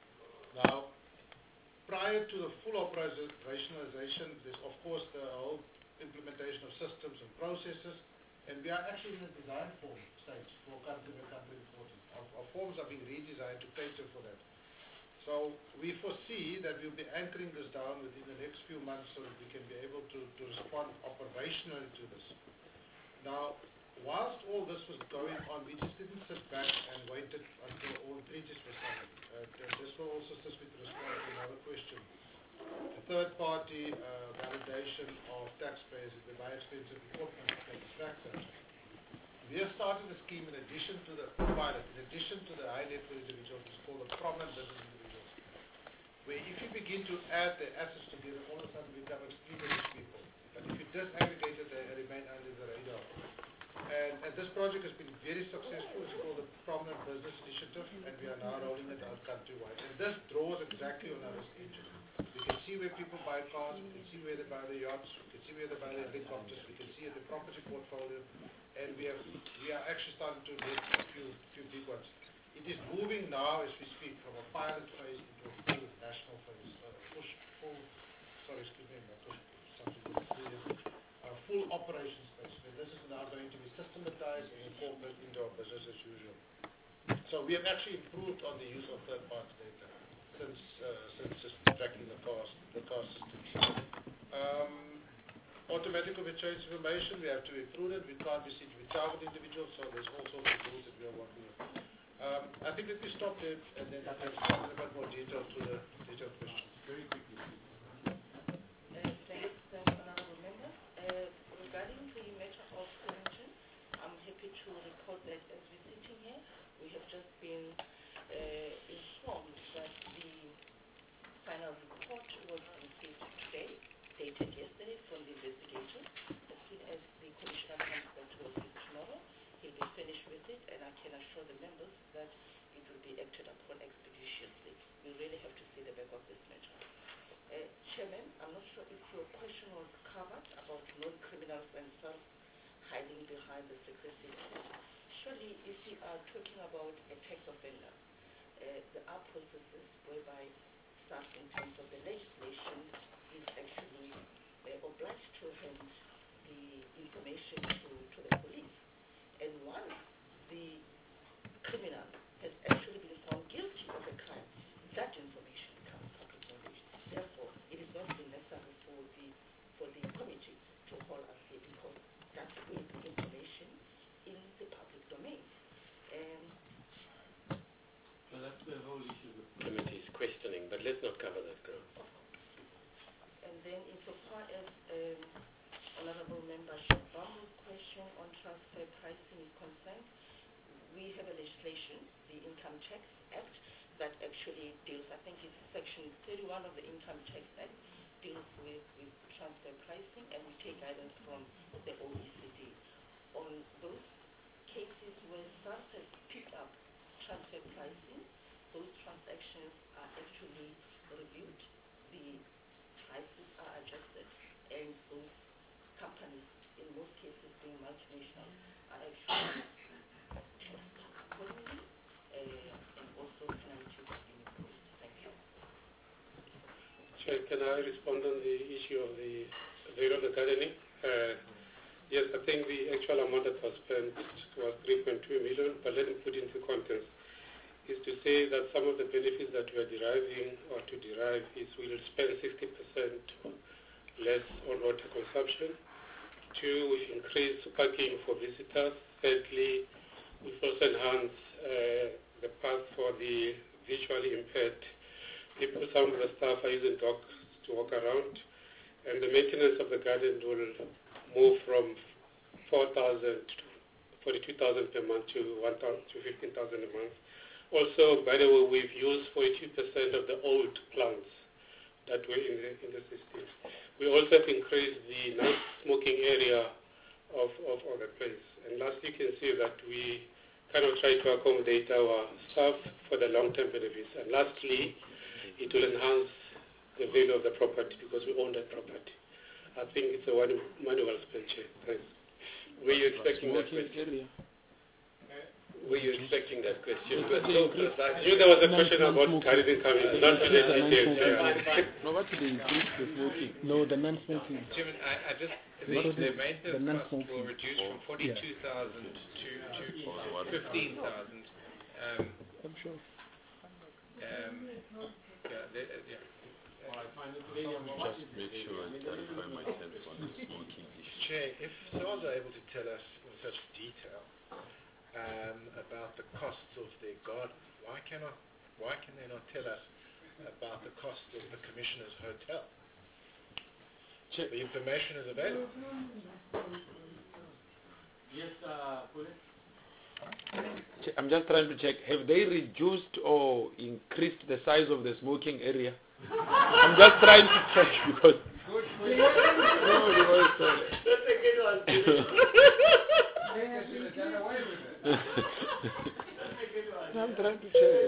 Now, prior to the full operationalization, there's of course the whole implementation of systems and processes, and we are actually in the design form stage for country by country reporting. Our, our forms are being redesigned to cater for that. So we foresee that we'll be anchoring this down within the next few months so that we can be able to, to respond operationally to this. Now, whilst all this was going on, we just didn't sit back and waited until all treaties were signed. Uh, this will also assist me to respond to another question. The third-party uh, validation of taxpayers if they buy expensive equipment like the tax act. We are starting a scheme in addition to the pilot, in addition to the high net worth individuals, it's called the prominent business individuals, where if you begin to add the assets together, all of a sudden we become extremely rich people. But if you disaggregate it, they remain under the radar. And, and this project has been very successful. It's called the Prominent Business Initiative, and we are now rolling it out countrywide. And this draws exactly on our risk engine. We can see where people buy cars, we can see where they buy the yachts, we can see where they buy the helicopters, we can see at the property portfolio, and we have we are actually starting to get a few few big ones. It is moving now as we speak from a pilot phase into a full national phase. Uh, push full sorry, excuse me, not push something uh, full operations phase. But this is now going to be systematized and incorporated into our business as usual. So we have actually improved on the use of third party data since uh, since just tracking the cost the cost systems. Um, Automatic exchange information, we have to improve it. We can't be seen to be target individuals, so there's all sorts of tools that we are working with. Um, I think let me stop there and then I can respond in a bit more detail to the detailed questions. Very quickly. Uh, thanks, thanks, Honourable Member. Uh, regarding the matter of pension, I'm happy to report that as we're sitting here, we have just been uh, informed that the final report was received today, dated yesterday from the investigator. As soon as the commissioner comes back to office tomorrow, he'll be finished with it, and I can assure the members that it will be acted upon expeditiously. We really have to see the back of this matter. Uh, Chairman, I'm not sure if your question was covered about non-criminals themselves hiding behind the secrecy law. Surely, if we are talking about a tax offender, uh, there are processes whereby staff in terms of the legislation is actually uh, obliged to hand the information to, to the police. And once the criminal has actually been found guilty of a crime, that information becomes public knowledge. Therefore, it is not really necessary for the for the committee to hold us here, because that is the information in the public domain. Um, so that's the whole issue. The committee is questioning, but let's not cover that ground. And then insofar as um, Honourable Member Shabambu's question on transfer pricing is concerned, we have a legislation, the Income Tax Act, that actually deals, I think it's section thirty-one of the Income Tax Act, deals with, with transfer pricing, and we take guidance from the O E C D. On those cases where SARS has picked up transfer pricing, those transactions are actually reviewed, the prices are adjusted, and those companies, in most cases being multinational, are actually taxed accordingly, uh, and also penalties are being imposed. Thank you. Chair, can I respond on the issue of the zero the gardening? Uh, yes, I think the actual amount that was spent was three point two million, but let me put into context, is to say that some of the benefits that we are deriving or to derive is we will spend sixty percent less on water consumption. Two, we've increased parking for visitors. Thirdly, we've also enhanced uh, the path for the visually impaired people. Some of the staff are using dogs to walk around. And the maintenance of the garden will move from four thousand to forty-two thousand per month to one thousand to fifteen thousand a month. Also, by the way, we've used forty-two percent of the old plants that were in the, in the system. We also have increased the non-smoking area of, of, of the place. And lastly, you can see that we kind of try to accommodate our staff for the long-term benefits. And lastly, it will enhance the value of the property because we own that property. I think it's a one money well spent. Thanks. Were you expecting that question? Were you expecting that question? But so precise. You, there was a question about gardening coming, not to the details. No, what did they increase the smoking? No, the non-smoking. Chairman, I, I just, the, the maintenance cost will reduce from forty-two thousand to, to fifteen thousand. Um, I'm sure. Um, yeah, they, uh, yeah. Just make sure I clarify myself on the smoking issue. Chair, if SARS are able to tell us in such detail um, about the costs of their garden, why cannot, why can they not tell us about the cost of the Commissioner's hotel? Chair. The information is available. Yes, uh, Pule? I'm just trying to check. Have they reduced or increased the size of the smoking area? I'm just trying to check because. Good. No, the voice. That's a good one. I'm trying to check.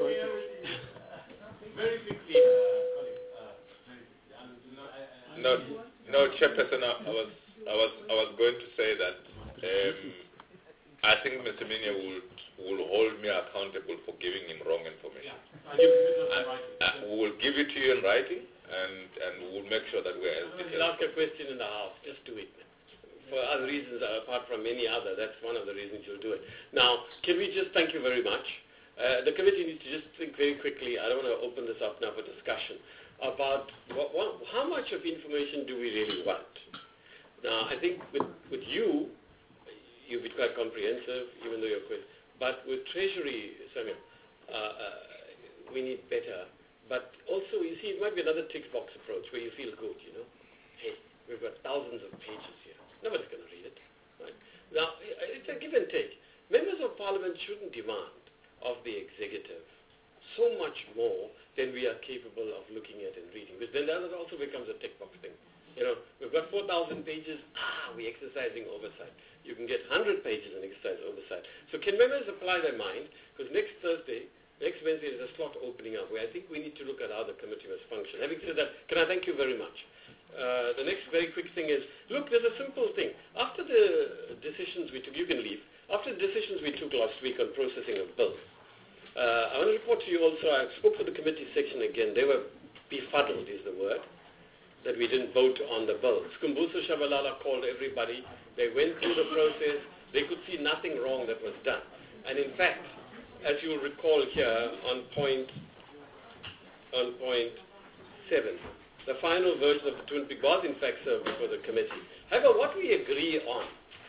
Very quickly, uh, colleague. Uh, no, no, Chairperson. I was, I was, I was going to say that. Um, I think Mister Minya will will hold me accountable for giving him wrong information. Yeah. Uh, uh, we will give it to you in writing, and and we will make sure that we are as detailed. You'll ask a question in the House. Just do it. For other reasons, apart from any other, that's one of the reasons you'll do it. Now, can we just thank you very much? Uh, the committee needs to just think very quickly. I don't want to open this up now for discussion about what, what, how much of information do we really want. Now, I think with with you. You've been quite comprehensive, even though you're quite... But with Treasury, Samuel, uh, uh, we need better. But also, you see, it might be another tick box approach where you feel good, you know. Hey, we've got thousands of pages here. Nobody's going to read it. Right? Now, it's a give and take. Members of Parliament shouldn't demand of the executive so much more than we are capable of looking at and reading. Because then that also becomes a tick box thing. You know, we've got four thousand pages. Ah, we're exercising oversight. You can get one hundred pages and exercise oversight. So can members apply their mind? Because next Thursday, next Wednesday, there's a slot opening up where I think we need to look at how the committee must function. Having said that, can I thank you very much? Uh, the next very quick thing is, look, there's a simple thing. After the decisions we took, you can leave. After the decisions we took last week on processing of bills, uh, I want to report to you also, I spoke to the committee section again. They were befuddled, is the word, that we didn't vote on the bill. Skumbuso Shabalala called everybody. They went through the process. They could see nothing wrong that was done. And in fact, as you'll recall here on point, on point seven, the final version of the Twin Peak was in fact served before the committee. However, what we agree on,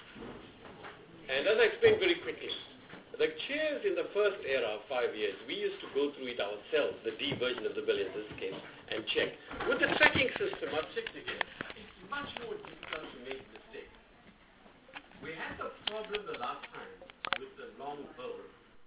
and as I explained very quickly, the chairs in the first era of five years, we used to go through it ourselves, the D version of the bill in this case, and check. With the tracking system, I've checked again. It's much more difficult to make mistakes. We had the problem the last time with the long bill